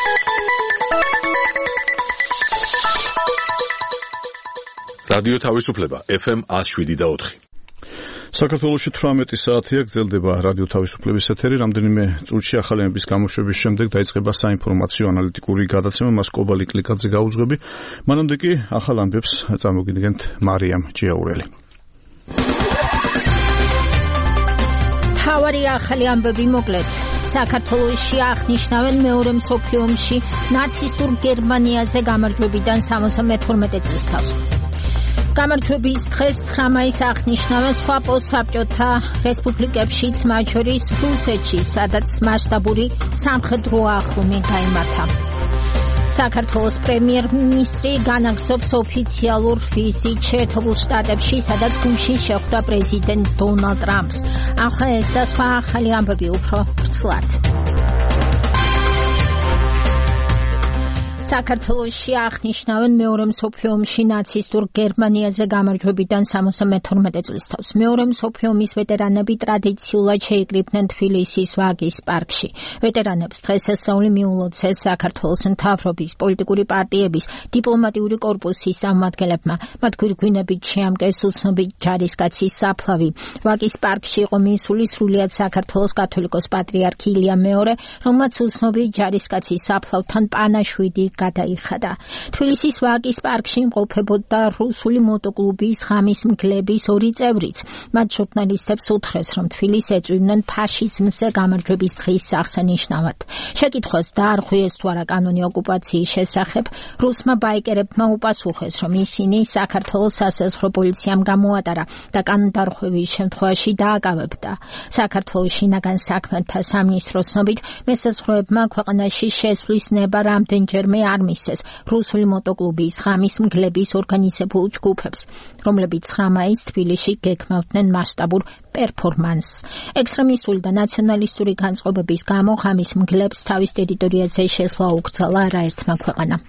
რადიო თავისუფლება FM 107.4. საქართველოში 18 საათია გრძელდება რადიო თავისუფლების ეთერი. რამდენიმე წუთში ახალების გამოშვების შემდეგ დაიწყება საინფორმაციო ანალიტიკური გადაცემა. მას კობალი კლიკაძე გაუძღვები. მანამდე კი ახალ ამბებს წარმოგიდგენთ მარიამ ჭიაურელი. თავარი ახალი ამბები მოკლედ. საქართველოში აღნიშნავენ მეორე მსოფლიო ომში ნაცისტურ გერმანიაზე გამარჯვებიდან 72 წლის თავს. გამარჯვების დღეს 9 მაისს აღნიშნავენ სხვა პოსტსაბჭოთა რესპუბლიკებშიც, მათ შორის რუსეთში, სადაც მასშტაბური სამხედრო ახლომი გაიმართა. საქართველოს პრემიერ-მინისტრი განაგრძობს ოფიციალურ ვიზიტს შეერთებულ შტატებში, სადაც გუშინ შეხვდა პრეზიდენტ დონალდ ტრამპს. ახლა ეს და სხვა ახალი ამბები უფრო ვრცლად. საქართველოში აღნიშნავენ მეორე მსოფლიო ომში ნაცისტურ გერმანიაზე გამარჯვებიდან 72 წლის თავს. მეორე მსოფლიო ომის ვეტერანები ტრადიციულად შეიკრიბნენ თბილისის ვაგის პარკში. ვეტერანებს დღესასწაული მიულოცეს საქართველოს მთავრობის, პოლიტიკური პარტიების, დიპლომატიური კორპუსის წარმომადგენლებმა. მათ გვირგვინებით შეამკეს უცნობი ჯარისკაცის საფლავი. ვაგის პარკში იყო მისული სრულიად საქართველოს კათოლიკოს პატრიარქი ილია მეორე, რომელმაც უცნობი ჯარისკაცის საფლავთან პანაშვიდი გადაიხადა. თბილისის ვაგის პარკში იმყოფებოდა რუსული მოტოკლუბის ღამის მგლების 2 წევრიც. მათ ჟურნალისტებს უთხრეს, რომ თბილისს ეწვივნენ ფაშიზმზე გამარჯვების დღის აღსანიშნავად. შეკითხვას დაარღვიეს თუ არა კანონი ოკუპაციის შესახებ, რუსმა ბაიკერებმა უპასუხეს, რომ ისინი საქართველოს სასაზღვრო პოლიციამ გამოატარა და კანონდარღვევის შემთხვევაში დააკავებდა. საქართველოს შინაგან საქმეთა სამინისტროს ცნობით, მესაზღვროებმა ქვეყანაში შესვლის ნება რამდენჯერმე არ მისცეს რუსული მოტოკლუბის ღამის მგლების ორგანიზებულ ჯგუფებს, რომლებიც 9 მაისს თბილისში გეგმავდნენ მასშტაბურ პერფორმანსს. ექსტრემისტული და ნაციონალისტური განწყობების გამო ღამის მგლებს თავის ტერიტორიაზე შესვლა უკრძალა არაერთმა ქვეყანამ.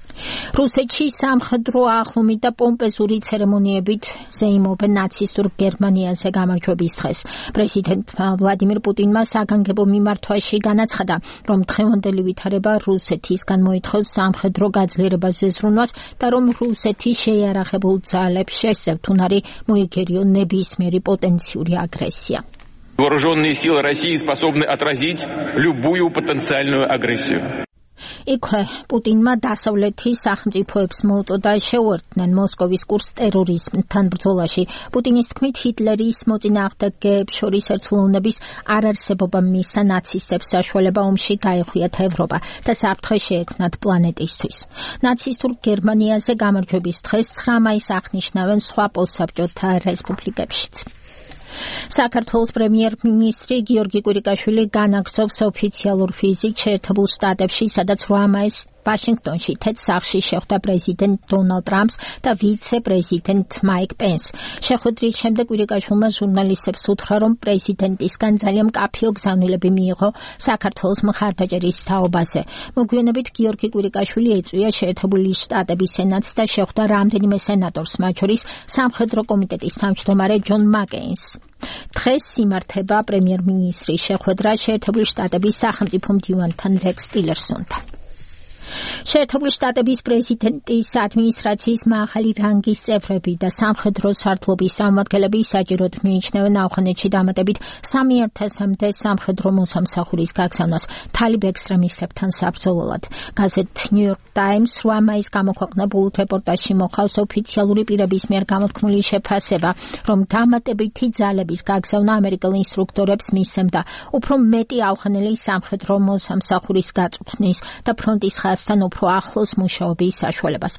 რუსეთში სამხედრო ახლომით და პომპეზური ცერემონიებით ზეიმობენ ნაცისტურ გერმანიაზე გამარჯვების დღეს. პრეზიდენტმა ვლადიმირ პუტინმა საგანგებო მიმართვაში განაცხადა, რომ დღევანდელი ვითარება რუსეთისგან მოითხოვს სამხედრო გაძლიერებაზე ზრუნვას და რომ რუსეთი შეიარაღებულ ძალებს შესწევთ უნარი მოიგერიონ ნებისმიერი პოტენციური აგრესია. Вооруженные силы России способны отразить любую потенциальную агрессию. იქვე პუტინმა დასავლეთის სახელმწიფოებს მოუწოდა შეუერთდნენ მოსკოვის კურსს ტერორიზმთან ბრძოლაში. პუტინის თქმით, ჰიტლერის მოწინააღმდეგეებს შორის ერთლოვნების არარსებობა მისცა ნაცისტებს საშუალება ომში გაეხვიათ ევროპა და საფრთხე შეექმნათ პლანეტისთვის. ნაცისტურ გერმანიაზე გამარჯვების დღეს 9 მაისს აღნიშნავენ სხვა პოსტსაბჭოთა რესპუბლიკებშიც. საქართველოს პრემიერ-მინისტრი გიორგი კვირიკაშვილი განაგრძობს ოფიციალურ ვიზიტს შეერთებულ შტატებში, სადაც 8 მაისს ვაშინგტონში თეთრ სახლში შეხვდა პრეზიდენტ დონალდ ტრამპს და ვიცე-პრეზიდენტ მაიკ პენსს. შეხვედრის შემდეგ კვირიკაშვილმა ჟურნალისტებს უთხრა, რომ პრეზიდენტისგან ძალიან მკაფიო გზავნილები მიიღო საქართველოს მხარდაჭერის თაობაზე. მოგვიანებით გიორგი კვირიკაშვილი ეწვია შეერთებული შტატების სენატს და შეხვდა რამდენიმე სენატორს, მათ შორის სამხედრო კომიტეტის თავმჯდომარე ჯონ მაკეინს. დღეს იმართება პრემიერ-მინისტრის შეხვედრა შეერთებული შტატების სახელმწიფო მდივანთან რექს ტილერსონთან. შეერთებული შტატების პრეზიდენტის ადმინისტრაციის მაღალი რანგის წევრები და სამხედრო სარდლობის წარმომადგენლები საჭიროდ მიიჩნევენ ავღანეთში დამატებით 3000-მდე სამხედრო მოსამსახურის გაგზავნას თალიბ ექსტრემისტებთან საბრძოლველად. გაზეთ New York Times 8 მაისს გამოქვეყნებულ რეპორტაჟში მოხავს ოფიციალური პირების მიერ გამოთქმული შეფასება, რომ დამატებითი ძალების გაგზავნა ამერიკელ ინსტრუქტორებს მისცემდა უფრო მეტი ავღანელი სამხედრო მოსამსახურის გაწვრთნის და ფრონტის თან უფრო ახლოს მუშაობის საშუალებას.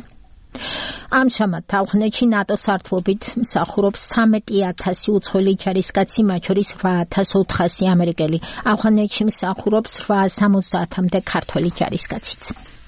ამჟამად ავღანეთში ნატო სარდლობით მსახურობს 13,000 უცხოელი ჯარისკაცი, მათ შორის 8,400 ამერიკელი. ავღანეთში მსახურობს 870-მდე ქართველი ჯარისკაციც.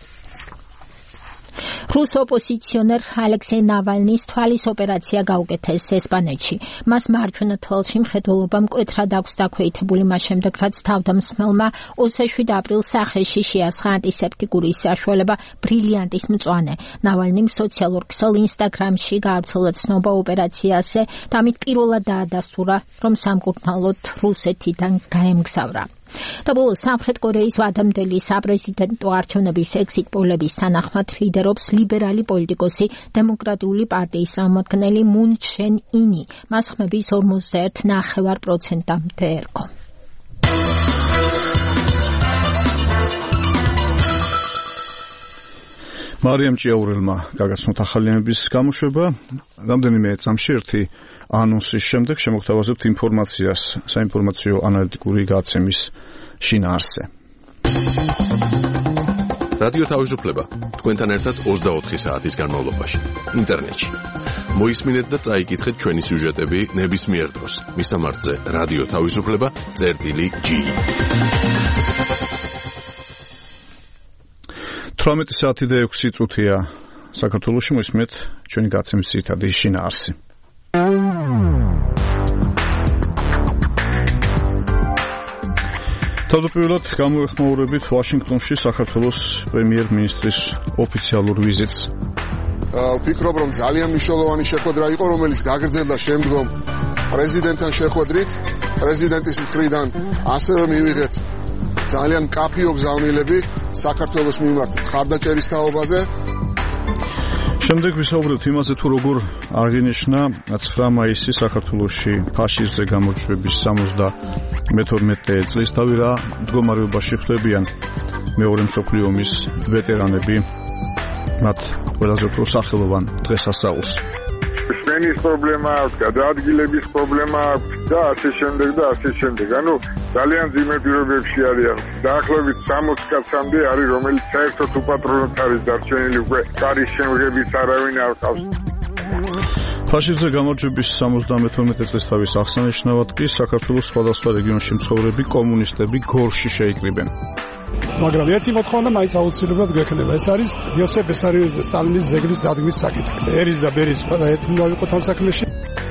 რუს ოპოზიციონერ ალექსეი ნავალნის თვალის ოპერაცია გაუკეთეს ესპანეთში. მას მარჯვენა თვალში მხედველობა მკვეთრად აქვს დაქვეითებული მას შემდეგ, რაც თავდამსხმელმა 27 აპრილს სახეში შეასხა ანტისეპტიკური საშუალება ბრილიანტის მწვანე. ნავალნიმ სოციალურ ქსელ ინსტაგრამში გაავრცელა ცნობა ოპერაციაზე და ამით პირველად დაადასტურა, რომ სამკურნალოდ რუსეთიდან გაემგზავრა. და ბოლოს სამხრეთ კორეის ვადამდელი საპრეზიდენტო არჩევნების ექსიტ პოლების თანახმად ლიდერობს ლიბერალი პოლიტიკოსი დემოკრატიული პარტიის წარმომადგენელი მუნ ჩენ ინი. მას ხმების 51.9%-მდე ერგო. მარიამ ჭიაურელმა გაგაცნოთ ახალიანების გამოშვება. რამდენიმე წამში ერთი ანონსის შემდეგ შემოგთავაზებთ ინფორმაციას საინფორმაციო ანალიტიკური გადაცემის შინაარსზე. რადიო თავისუფლება თქვენთან ერთად 24 საათის განმავლობაში ინტერნეტში. მოისმინეთ და წაიკითხეთ ჩვენი სიუჟეტები ნებისმიერ დროს. მისამართზე რადიო თავისუფლება.gi 18 საათი და 6 წუთია საქართველოში. მოისმენთ ჩვენი გადაცემის ძირითადი შინაარსი. თავდაპირველად გამოეხმაურებით ვაშინგტონში საქართველოს პრემიერ-მინისტრის ოფიციალურ ვიზიტს. ვფიქრობ, რომ ძალიან მნიშვნელოვანი შეხვედრა იყო, რომელიც გაგრძელდა შემდგომ პრეზიდენტთან შეხვედრით. პრეზიდენტის მხრიდან ასევე მივიღეთ ძალიან კაფეო გზავნილები საქართველოს მიმართ ხარდაჭერის თაობაზე. შემდეგ ვისაუბრებთ იმაზე, თუ როგორ აღინიშნა 9 მაისი საქართველოში ფაშიზმზე გამოჩვევის 72 წლის თავი რა მდგომარეობაში ხდებიან მეორე მსოფლიო ომის ვეტერანები მათ ყველაზე უფრო სახელოვან დღესასწაულს. სმენის პრობლემა აქვს, გადაადგილების პრობლემა აქვს და ასე შემდეგ. ანუ ძალიან ძიმე პირობებში არიან. დაახლოებით 60 კაცამდე არის, რომელიც საერთოდ უპატრონოდ არის დარჩენილი, უკვე კარის შემღების არავინ არ ყავს. ფაშიზმზე გამარჯვების 72 წლის თავის აღსანიშნავად კი საქართველოს სხვადასხვა რეგიონში მცხოვრები კომუნისტები გორში შეიკრიბნენ. მაგრამ ერთი მოთხოვნა მაინც აუცილებლად გვექნება. ეს არის იოსებ ბესარიოვის და სტალინის ძეგლის დადგმის საკითხი. ერის და ბერის ყველა ერთი უნდა ვიყოთ ამ საქმეში.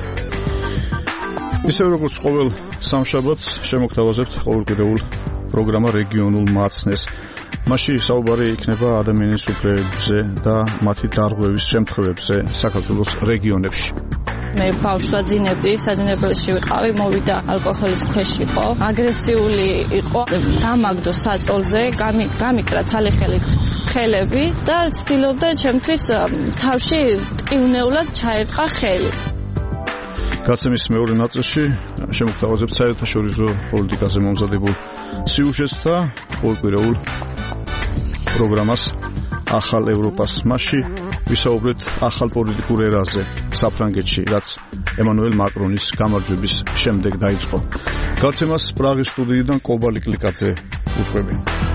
ისევ როგორც ყოველ სამშაბათს შემოგთავაზებთ ყოველკვირეულ პროგრამა რეგიონულ მაცნეს. მასში საუბარი იქნება ადამიანის უფლებებზე და მათი დარღვევის შემთხვევებზე საქართველოს რეგიონებში. მე ბავშვად ძინებდი, საძინებელში ვიყავი, მოვიდა ალკოჰოლის ქვეშ იყო, აგრესიული იყო, დამაგდო საწოლზე, გამიკრა ცალიხელით ხელები და ცდილობდა ჩემთვის თავში ტკივნეულად ჩაერყა ხელი. გაცემის მეორე ნაწილში შემოგთავაზებთ საერთაშორისო პოლიტიკაზე მომზადებულ სიუჟეტს და ყოველკვირეულ პროგრამას ახალ ევროპას. მასში ვისაუბრეთ ახალ პოლიტიკურ ერაზე საფრანგეთში, რაც ემანუელ მაკრონის გამარჯვების შემდეგ დაიწყო. გაცემას პრაღის სტუდიიდან კობალი კლიკაძე უშვები.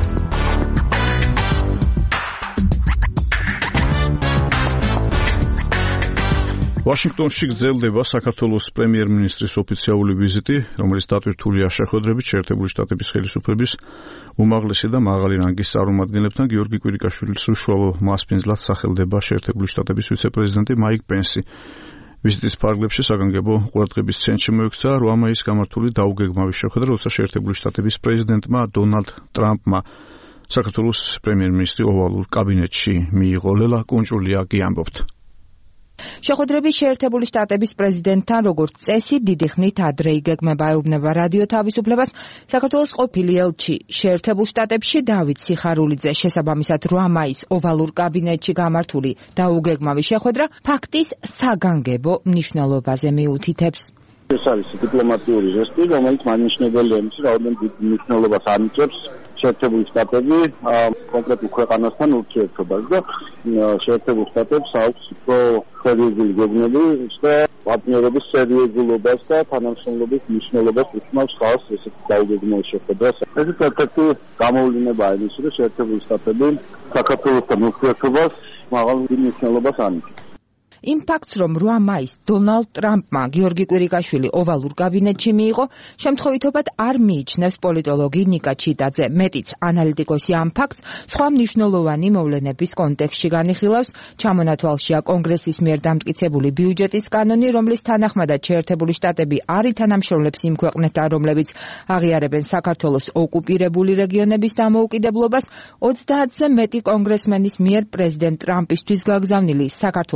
ვაშინგტონში გრძელდება საქართველოს პრემიერ-მინისტრის ოფიციალური ვიზიტი, რომელიც დატვირთულია შეხვედრებით შეერთებული შტატების ხელისუფლების უმაღლესი და მაღალი რანგის წარმომადგენლებთან. გიორგი კვირიკაშვილის უშუალო მასპინძლად სახელდება შეერთებული შტატების ვიცე-პრეზიდენტი მაიკ პენსი. ვიზიტის ფარგლებში საგანგებო ყურადღების ცენტრში მოექცა 8 მაისს გამართული დაუგეგმავი შეხვედრა, როცა შეერთებული შტატების პრეზიდენტმა დონალდ ტრამპმა საქართველოს პრემიერ-მინისტრი ოვალურ კაბინეტში მიიღო. ლელა კუნჭულია კი ამბობთ. შეხვედრები შეერთებული შტატების პრეზიდენტთან როგორც წესი დიდი ხნით ადრე იგეგმება, ეუბნება რადიო თავისუფლებას საქართველოს ყოფილი ელჩი შეერთებულ შტატებში დავით სიხარულიძე. შესაბამისად 8 მაისს ოვალურ კაბინეტში გამართული დაუგეგმავი შეხვედრა ფაქტის საგანგებო მნიშვნელობაზე მიუთითებს. ეს არის დიპლომატიური ჟესტი, რომელიც მანიშნებელია იმის, რაოდენობით დიდ მნიშვნელობას ანიჭებს შეერთებული შტატები კონკრეტულ ქვეყანასთან ურთიერთობას და შეერთებულ შტატებს აქვს უფრო სერიოზული გეგმები და პარტნიორობის სერიოზულობას და თანამშრომლობის მნიშვნელობას უთმობს ხალხს ესეთი დაუგეგმავი შეხვედრას. ეს ერთ-ერთი გამოვლინებაა იმისი, რომ შეერთებული შტატები საქართველოსთან ურთიერთობას მაღალ მნიშვნელობას ანიჭებს. იმ ფაქტს, რომ 8 მაისს დონალდ ტრამპმა გიორგი კვირიკაშვილი ოვალურ კაბინეტში მიიღო, შემთხვევითობად არ მიიჩნევს პოლიტოლოგი ნიკა ჩიტაძე. მეტიც, ანალიტიკოსი ამ ფაქტს სხვა მნიშვნელოვანი მოვლენების კონტექსტში განიხილავს. ჩამონათვალშია კონგრესის მიერ დამტკიცებული ბიუჯეტის კანონი, რომლის თანახმადაც შეერთებული შტატები არ ითანამშრომლებს იმ ქვეყნებთან, რომლებიც აღიარებენ საქართველოს ოკუპირებული რეგიონების დამოუკიდებლობას. 30-ზე მეტი კონგრესმენის მიერ პრეზიდენტ ტრამპისთვის გაგზავნილი საქართველოს მხარ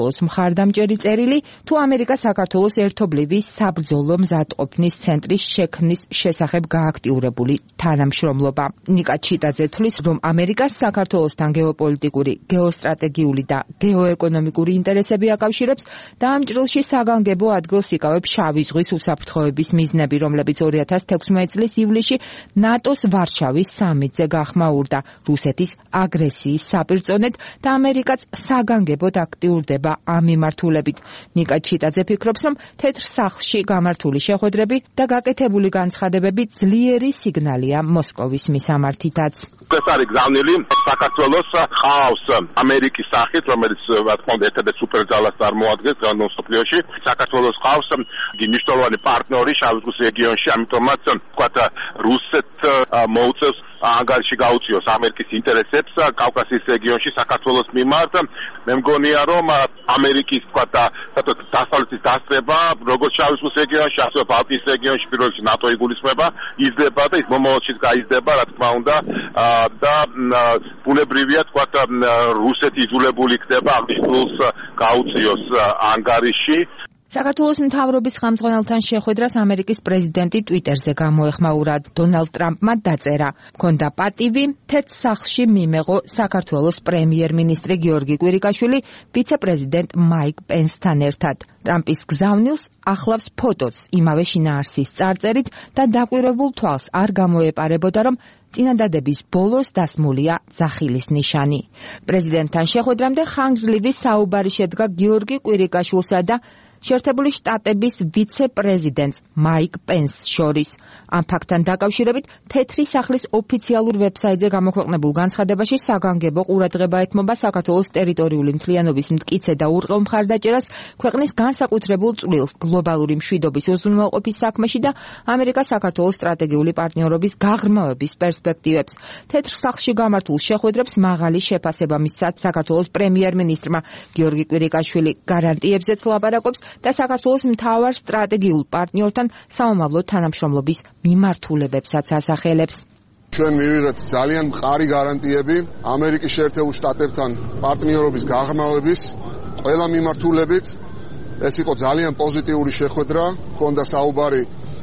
მხარდამჭერი წერილი, თუ ამერიკა საქართველოს ერთობლივი საბრძოლო მზადყოფნის ცენტრის შექმნის შესახებ გააქტიურებული თანამშრომლობა. ნიკა ჩიტაძე თვლის, რომ ამერიკას საქართველოსთან გეოპოლიტიკური, გეოსტრატეგიული და გეოეკონომიკური ინტერესები აკავშირებს და ამ ჭრილში საგანგებო ადგილს იკავებს შავი ზღვის უსაფრთხოების მიზნები, რომლებიც 2016 წლის ივლისში ნატოს ვარშავის სამიტზე გახმაურდა რუსეთის აგრესიის საპირწონედ და ამერიკაც საგანგებოდ აქტიურდება ამ მიმართულებით. ნიკა ჩიტაძე ფიქრობს, რომ თეთრ სახლში გამართული შეხვედრები და გაკეთებული განცხადებები ძლიერი სიგნალია მოსკოვის მისამართითაც. ეს არის გზავნილი საქართველოს ხავს ამერიკის სახით, რომელიც ერთადერთ სუპერძალას წარმოადგენს დღევანდელ მსოფლიოში. საქართველოს ხავს მნიშვნელოვანი პარტნიორი შავი ზღვის რეგიონში, ამიტომაც ვთქვათ რუსეთ მოუწევს ანგარიში გაუწიოს ამერიკის ინტერესებს კავკასიის რეგიონში საქართველოს მიმართ. მე მგონია, რომ ამერიკის ვთქვათ დასავლეთის დასწრება როგორც შავი ზღვის რეგიონში, ასევე ბალტიის რეგიონში პირველ რიგში ნატო იგულისხმება, იზრდება და ის მომავალშიც გაიზრდება, რა თქმა უნდა, და ბუნებრივია ვთქვათ რუსეთი იძულებული ხდება აღნიშნულს გაუწიოს ანგარიში. საქართველოს მთავრობის ხელმძღვანელთან შეხვედრას ამერიკის პრეზიდენტი ტვიტერზე გამოეხმაურა. დონალდ ტრამპმა დაწერა: "მქონდა პატივი თერთ სახლში მიმეღო საქართველოს პრემიერ-მინისტრი გიორგი კვირიკაშვილი ვიცე-პრეზიდენტ მაიკ პენსთან ერთად. ტრამპის გზავნილს ახლავს ფოტოც იმავე შინაარსის წარწერით და დაკვირვებულ თვალს არ გამოეპარებოდა, რომ წინადადების ბოლოს დასმულია ძახილის ნიშანი." პრეზიდენტთან შეხვედრამდე ხანგრძლივი საუბარი შედგა გიორგი კვირიკაშვილსა და შეერთებული შტატების ვიცე-პრეზიდენტს მაიკ პენსს შორის. ამ ფაქტთან დაკავშირებით თეთრი სახლის ოფიციალურ ვებსაიტზე გამოქვეყნებულ განცხადებაში საგანგებო ყურადღება ეთმობა საქართველოს ტერიტორიული მთლიანობის მტკიცე და ურყევ მხარდაჭერას, ქვეყნის განსაკუთრებულ წვლილს გლობალური მშვიდობის უზრუნველყოფის საქმეში და ამერიკას საქართველოს სტრატეგიული პარტნიორობის გაღრმავების პერსპექტივებს. თეთრ სახლში გამართულ შეხვედრებს მაღალი შეფასება მისცა საქართველოს პრემიერ-მინისტრმა გიორგი კვირიკაშვილი, გარანტიებზეც ლაპარაკობს და საქართველოს მთავარ სტრატეგიულ პარტნიორთან საომავლო თანამშრომლობის მიმართულებებსაც ასახელებს. ჩვენ მივიღეთ ძალიან მყარი გარანტიები ამერიკის შეერთებულ შტატებთან პარტნიორობის გაღრმავების ყველა მიმართულებით. ეს იყო ძალიან პოზიტიური შეხვედრა, ჰქონდა საუბარი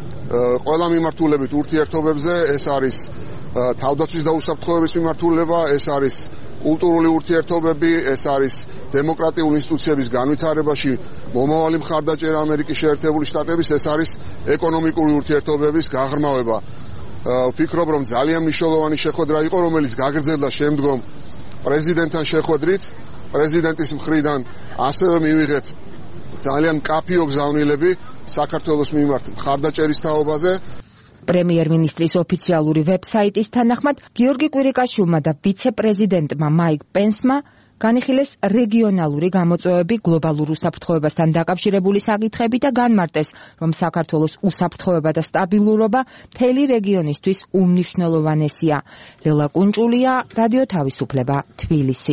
ყველა მიმართულებით ურთიერთობებზე. ეს არის თავდაცვის და უსაფრთხოების მიმართულება, ეს არის კულტურული ურთიერთობები, ეს არის დემოკრატიული ინსტიტუციების განვითარებაში მომავალი მხარდაჭერა ამერიკის შეერთებული შტატების, ეს არის ეკონომიკური ურთიერთობების გაღრმავება. ვფიქრობ, რომ ძალიან მნიშვნელოვანი შეხვედრა იყო, რომელიც გაგრძელდა შემდგომ პრეზიდენტთან შეხვედრით. პრეზიდენტის მხრიდან ასევე მივიღეთ ძალიან მკაფიო გზავნილები საქართველოს მიმართ მხარდაჭერის თაობაზე. პრემიერ-მინისტრის ოფიციალური ვებსაიტის თანახმად, გიორგი კვირიკაშვილმა და ვიცე-პრეზიდენტმა მაიკ პენსმა განიხილეს რეგიონალური გამოწვევები, გლობალურ უსაფრთხოებასთან დაკავშირებული საკითხები და განმარტეს, რომ საქართველოს უსაფრთხოება და სტაბილურობა მთელი რეგიონისთვის უმნიშვნელოვანესია. ლელა კუნჭულია, რადიო თავისუფლება, თბილისი.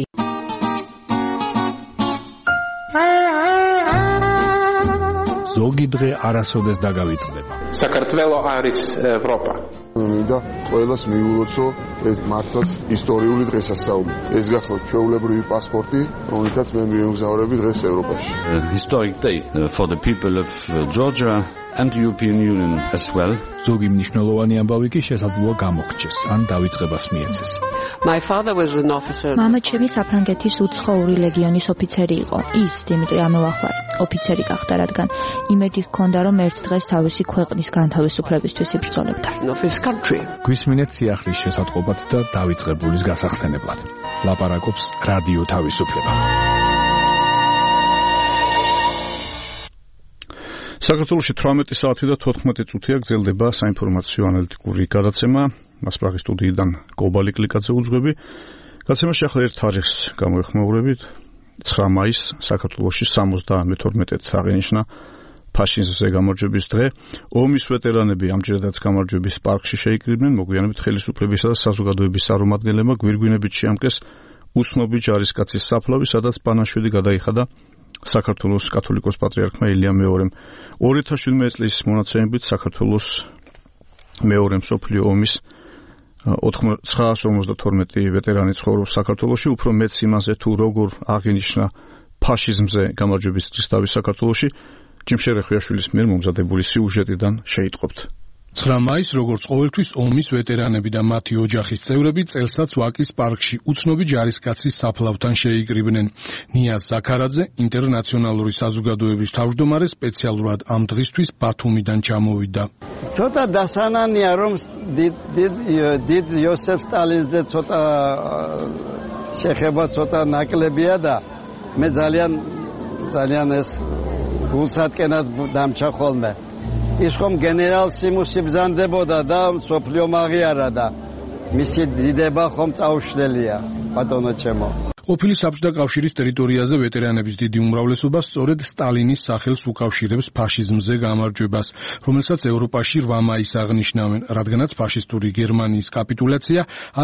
ზოგი დღე არასოდეს დაგავიწყდება. საქართველო არის ევროპა. მინდა ყველას მიულოცო ეს მართლაც ისტორიული დღესასწაული. ეს გახლავთ ჩვეულებრივი პასპორტი, რომელთაც მე მივემგზავრები დღეს ევროპაში. Historic day for the people of Georgia and the European Union as well. ზოგი მნიშვნელოვანი ამბავი კი შესაძლოა გამოხჩეს, ან დავიწყებას მიეცეს. My father was an officer. მამა ჩემი საფრანგეთის უცხოური ლეგიონის ოფიცერი იყო. ის დიმიტრი ამელახვარი ოფიცერი გახდა, რადგან იმედი ჰქონდა, რომ ერთ დღეს თავისი ქვეყნის განთავისუფლებისთვის იბრძოლებდა. გვისმინეთ სიახლის შესატყობად და დავიწყებულის გასახსენებლად. ლაპარაკობს რადიო თავისუფლება. საქართველოში 18 საათი და 14 წუთია გრძელდება საინფორმაციო ანალიტიკური გადაცემა. მას პრაღის სტუდიიდან კობალი კლიკაძე უძღვები. გადაცემაში ახლა ერთ თარიღს გამოეხმაურებით. 9 მაისს საქართველოში 72-ით აღინიშნა ფაშიზმზე გამარჯვების დღე. ომის ვეტერანები ამჯერადაც გამარჯვების პარკში შეიკრიბნენ. მოგვიანებით ხელისუფლებისა და საზოგადოების წარმომადგენლებმა გვირგვინებით შეამკეს უცნობი ჯარისკაცის საფლავი, სადაც პანაშვიდი გადაიხადა საქართველოს კათოლიკოს პატრიარქმა ილია მეორემ. 2017 წლის მონაცემებით საქართველოს მეორე მსოფლიო ომის 952 ვეტერანი ცხოვრობს საქართველოში. უფრო მეც იმაზე, თუ როგორ აღინიშნა ფაშიზმზე გამარჯვების დღის თავის საქართველოში ჯიმშერ ხვიაშვილის მიერ მომზადებული სიუჟეტიდან შეიტყობთ. 9 მაისს, როგორც ყოველთვის, ომის ვეტერანები და მათი ოჯახის წევრები წელსაც ვაკის პარკში უცნობი ჯარისკაცის საფლავთან შეიკრიბნენ. ნიაზ ზაქარაძე, ინტერნაციონალური საზოგადოების თავმჯდომარე, სპეციალურად ამ დღისთვის ბათუმიდან ჩამოვიდა. ცოტა დასანანია, რომ დიდ იოსებ სტალინზე ცოტა შეხება ცოტა ნაკლებია და მე ძალიან ეს გულსატკენად დამჩა ხოლმე. ის ხომ გენერალ სიმუსი ბრძანდებოდა და სოფლიო მაღიარა და მისი დიდება ხომ წაუშლელია ბატონო ჩემო. ყოფილი საბჭოთა კავშირის ტერიტორიაზე ვეტერანების დიდი უმრავლესობა სწორედ სტალინის სახელს უკავშირებს ფაშიზმზე გამარჯვებას, რომელსაც ევროპაში 8 მაისს აღნიშნავენ, რადგანაც ფაშისტური გერმანიის კაპიტულაცია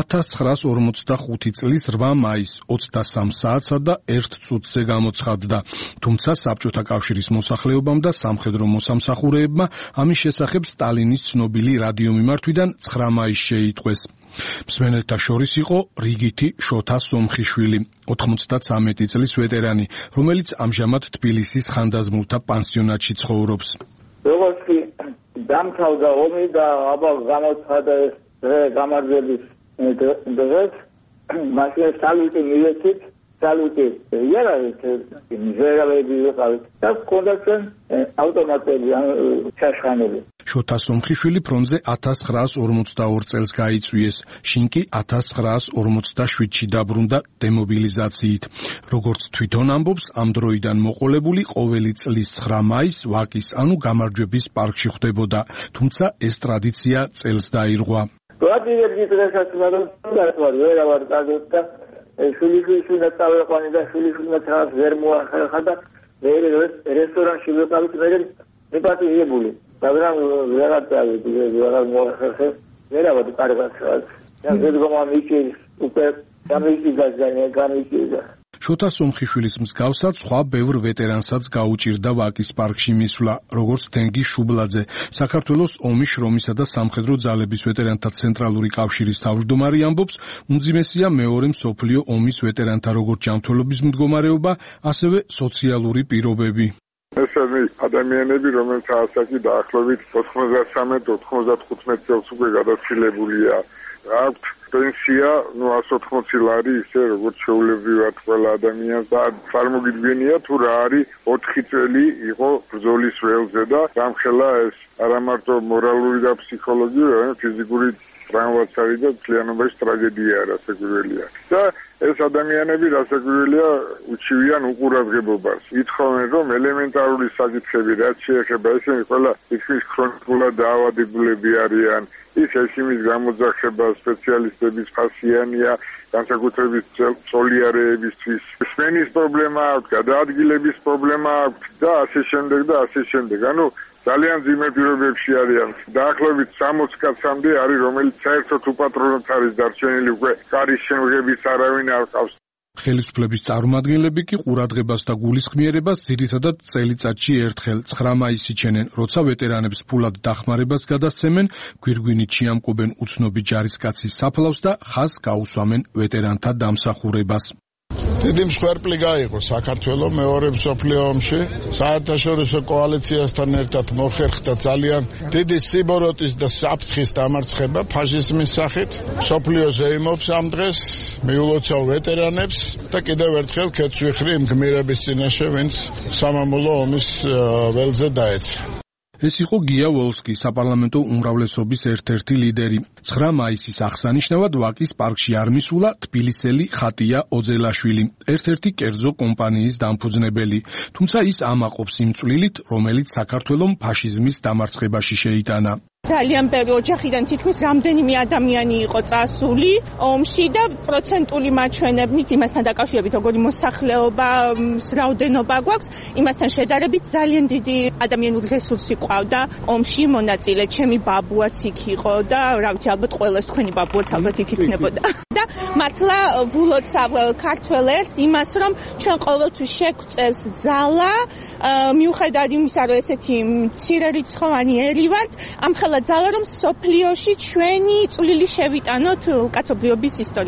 1945 წლის 8 მაისს 23 საათსა და 1 წუთზე გამოცხადდა. თუმცა საბჭოთა კავშირის მოსახლეობამ და სამხედრო მოსამსახურეებმა ამის შესახებ სტალინის ცნობილი რადიომიმართვიდან 9 მაისს შეიტყვეს. მსმენელთა შორის იყო რიგითი შოთა სომხიშვილი, 93 წლის ვეტერანი, რომელიც ამჟამად თბილისის ხანდაზმულთა პანსიონატში ცხოვრობს. როგორც კი დამთავრდა ომი და აბა გამოცხადა ეს გამარჯვების დღეს, მაშინ სალუტი მივეცით, სალუტი იარაღით მზერალები ვიყავით და ჰქონდათ ავტომატები ჩაშხანები. შოთა სომხიშვილი ფრონტზე 1942 წელს გაიწვიეს, შინ კი 1947-ში დაბრუნდა დემობილიზაციით. როგორც თვითონ ამბობს, ამ დროიდან მოყოლებული ყოველი წლის 9 მაისს ვაკის, ანუ გამარჯვების პარკში ხვდებოდა, თუმცა ეს ტრადიცია წელს დაირღვა. ვადიებდი დღესაც მაგრამ ვერავარ წაგებდა შვილიშვილს წავეყვანი და შვილიშვილმა რაღაც ვერ მოახერხა და მე რესტორანში ვიყავით მიპატიებული. მაგრამ ვეღარ წავედი, ვეღარ მოახერხე, ვერავარ კარგად რაღაც. და ზედგომა მიჭირს უკვე გამიჭირდა. შოთა სომხიშვილის მსგავსად სხვა ბევრ ვეტერანსაც გაუჭირდა ვაკის პარკში მისვლა, როგორც თენგიზ შუბლაძე, საქართველოს ომის, შრომისა და სამხედრო ძალების ვეტერანთა ცენტრალური კავშირის თავმჯდომარე ამბობს, უმძიმესია მეორე მსოფლიო ომის ვეტერანთა როგორც ჯანმრთელობის მდგომარეობა, ასევე სოციალური პირობები. ესენი ადამიანები, რომელთა ასაკი დაახლოებით 93-95 წელს უკვე გადაცილებულია, აქვთ პენსია 180 ლარი, ისე როგორც შეულებრივად ყველა ადამიანს და წარმოგიდგენია თუ რა არის 4 წელი იყო ბრძოლის ველზე და გამხელა ეს არა მარტო მორალური და ფსიქოლოგიური, არამედ ფიზიკური ტრავმაც არის და ძალიანობაში ტრაგედია რასაკვირველია. და ეს ადამიანები რასაკვირველია უჩივიან უყურადღებობას. ითხოვენ რომ ელემენტარული საკითხები რაც შეეხება ესენი ყველა თითქმის ქრონიკულად დაავადებულები არიან. ის ეშიმის გამოძახება სპეციალისტების ფასიანია, განსაკუთრებით წოლიარეებისთვის. სმენის პრობლემა აქვს, გადაადგილების პრობლემა აქვს და ასე შემდეგ. ანუ ძალიან ძიმე პირობებში არიან. დაახლოებით 60 კაცამდე არის, რომელიც საერთოდ უპატრონოდ არის დარჩენილი, უკვე კარის შემღების არავინ არ ყავს. ხელისუფლების წარმომადგენლები კი ყურადღებას და გულისხმიერებას ძირითადად წელიწადში ერთხელ 9 მაისს იჩენენ, როცა ვეტერანებს ფულად დახმარებას გადასცემენ, გვირგვინით შეამკობენ უცნობი ჯარისკაცის საფლავს და ხაზს გაუსვამენ ვეტერანთა დამსახურებას. დიდი მსხვერპლი გაიყო საქართველოს მეორე მსოფლიო ომში. საერთაშორისო კოალიციასთან ერთად მოხერხდა ძალიან დიდი სიბოროტის და საფრთხის დამარცხება ფაშიზმის სახით. მსოფლიო ზეიმობს ამ დღეს, მიულოცავ ვეტერანებს და კიდევ ერთხელ ქეთს ვიხრი იმ გმირების წინაშე, ვინც სამამულო ომის ველზე დაეცა. ეს იყო გია ვოლსკი, საპარლამენტო უმრავლესობის ერთ-ერთი ლიდერი. 9 მაისის აღსანიშნავად ვაკის პარკში არ მისულა თბილისელი ხატია ოძელაშვილი, ერთ-ერთი კერძო კომპანიის დამფუძნებელი. თუმცა ის ამაყობს იმ წვლილით, რომელიც საქართველოს ფაშიზმის დამარცხებაში შეიტანა. ძალიან ბევრი ოჯახიდან თითქმის რამდენიმე ადამიანი იყო წასული ომში და პროცენტული მაჩვენებლით იმასთან დაკავშირებით, როგორი მოსახლეობა, რაოდენობა გვაქვს, იმასთან შედარებით ძალიან დიდი ადამიანური რესურსი ყავდა ომში მონაწილე. ჩემი ბაბუაც იქ იყო და რა ვიცი, ალბათ ყველას თქვენი ბაბუაც ალბათ იქ იქნებოდა. და მართლა ვულოცავ ქართველებს იმას, რომ ჩვენ ყოველთვის შეგვწევს ძალა, მიუხედავად იმისა, რომ ესეთი მცირე რიცხოვანი ერი ვართ, ამხელა ძალა, რომ სოფლიოში ჩვენი წვლილი შევიტანოთ კაცობრიობის ისტორიაში.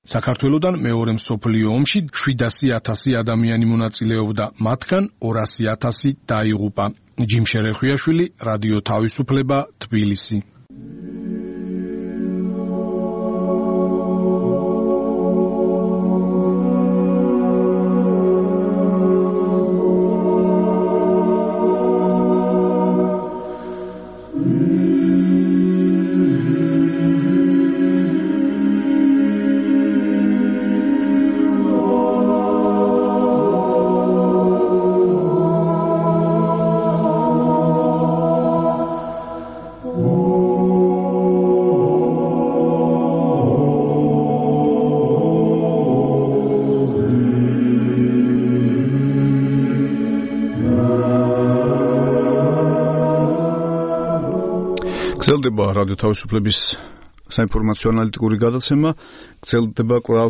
საქართველოდან მეორე მსოფლიო ომში 700,000 ადამიანი მონაწილეობდა, მათგან 200,000 დაიღუპა. ჯიმ შერეხვიაშვილი, რადიო თავისუფლება, თბილისი. გრძელდება რადიო თავისუფლების საინფორმაციო ანალიტიკური გადაცემა, გრძელდება კვლავ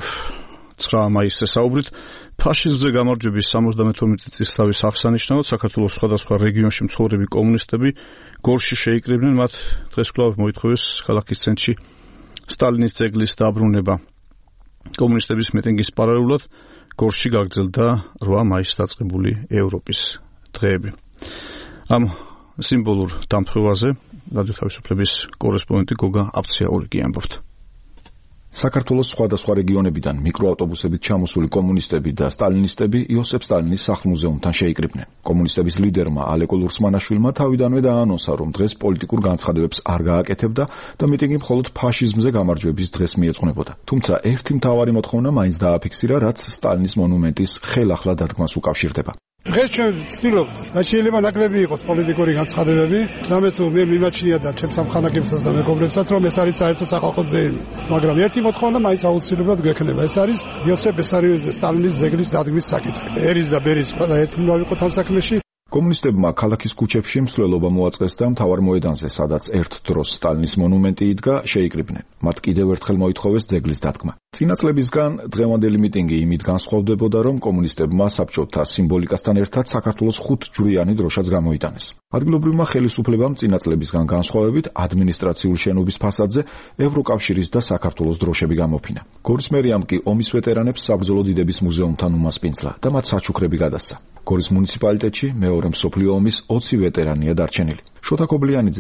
9 მაისზე საუბრით ფაშიზმზე გამარჯვების 72 წლისთავის აღსანიშნავად საქართველოს სხვადასხვა რეგიონში მცხოვრები კომუნისტები გორში შეიკრიბნენ, მათ დღეს კვლავ მოითხოვეს ქალაქის ცენტრში სტალინის ძეგლის დაბრუნება. კომუნისტების მიტინგის პარალელურად გორში გაგრძელდა 8 მაისს დაწყებული ევროპის დღეები. ამ სიმბოლურ დამხევაზე რადიო თავისუფლების კორესპონდენტი გოგა აფციაურიკი ამბობთ. საქართველოს სხვადასხვა რეგიონებიდან მიკროავტობუსებით ჩამოსული კომუნისტები და სტალინისტები იოსებ სტალინის სახლ-მუზეუმთან შეიკრიბნენ. კომუნისტების ლიდერმა ალეკო ლურსმანაშვილმა თავიდანვე დაანონსა, რომ დღეს პოლიტიკურ განცხადებებს არ გააკეთებდა და მიტინგი მხოლოდ ფაშიზმზე გამარჯვების დღეს მიეძღვნებოდა. თუმცა ერთი მთავარი მოთხოვნა მაინც დააფიქსირა, რაც სტალინის მონუმენტის ხელახლა დადგმას უკავშირდება. დღეს ჩვენ ვცდილობთ, რა შეიძლება ნაკლები იყოს პოლიტიკური განცხადებები, რამე თუ მე მიმაჩნია და ჩემს სამხანაგებსაც და მეგობრებსაც, რომ ეს არის საერთო სახალხო ძეები. მაგრამ ერთი მოთხოვნა მაინც აუცილებლად გვექნება, ეს არის იოსებ ბესარიოზის სტალინის ძეგლის დადგმის საკითხი. ერის და ბერის ყველა ერთი უნდა ვიყოთ ამ საქმეში. კომუნისტებმა ქალაქის ქუჩებში მსვლელობა მოაწყეს და მთავარ მოედანზე, სადაც ერთ დროს სტალინის მონუმენტი იდგა, შეიკრიბნენ. მათ კიდევ ერთხელ მოითხოვეს ძეგლის დადგმა. წინა წლებისგან დღევანდელი მიტინგი იმით განსხვავდებოდა, რომ კომუნისტებმა საბჭოთა სიმბოლიკასთან ერთად საქართველოს 5 ჯვრიანი დროშაც გამოიტანეს. ადგილობრივმა ხელისუფლებამ წინა წლებისგან განსხვავებით ადმინისტრაციული შენობის ფასადზე ევროკავშირის და საქართველოს დროშები გამოფინა. გორის მერიამ კი ომის ვეტერანებს საბრძოლო დიდების მუზეუმთან უმასპინძლა და მათ საჩუქრები გადასცა. გორის მუნიციპალიტეტში მეორე მსოფლიო ომის 20 ვეტერანია დარჩენილი. შოთა კობლიანიძე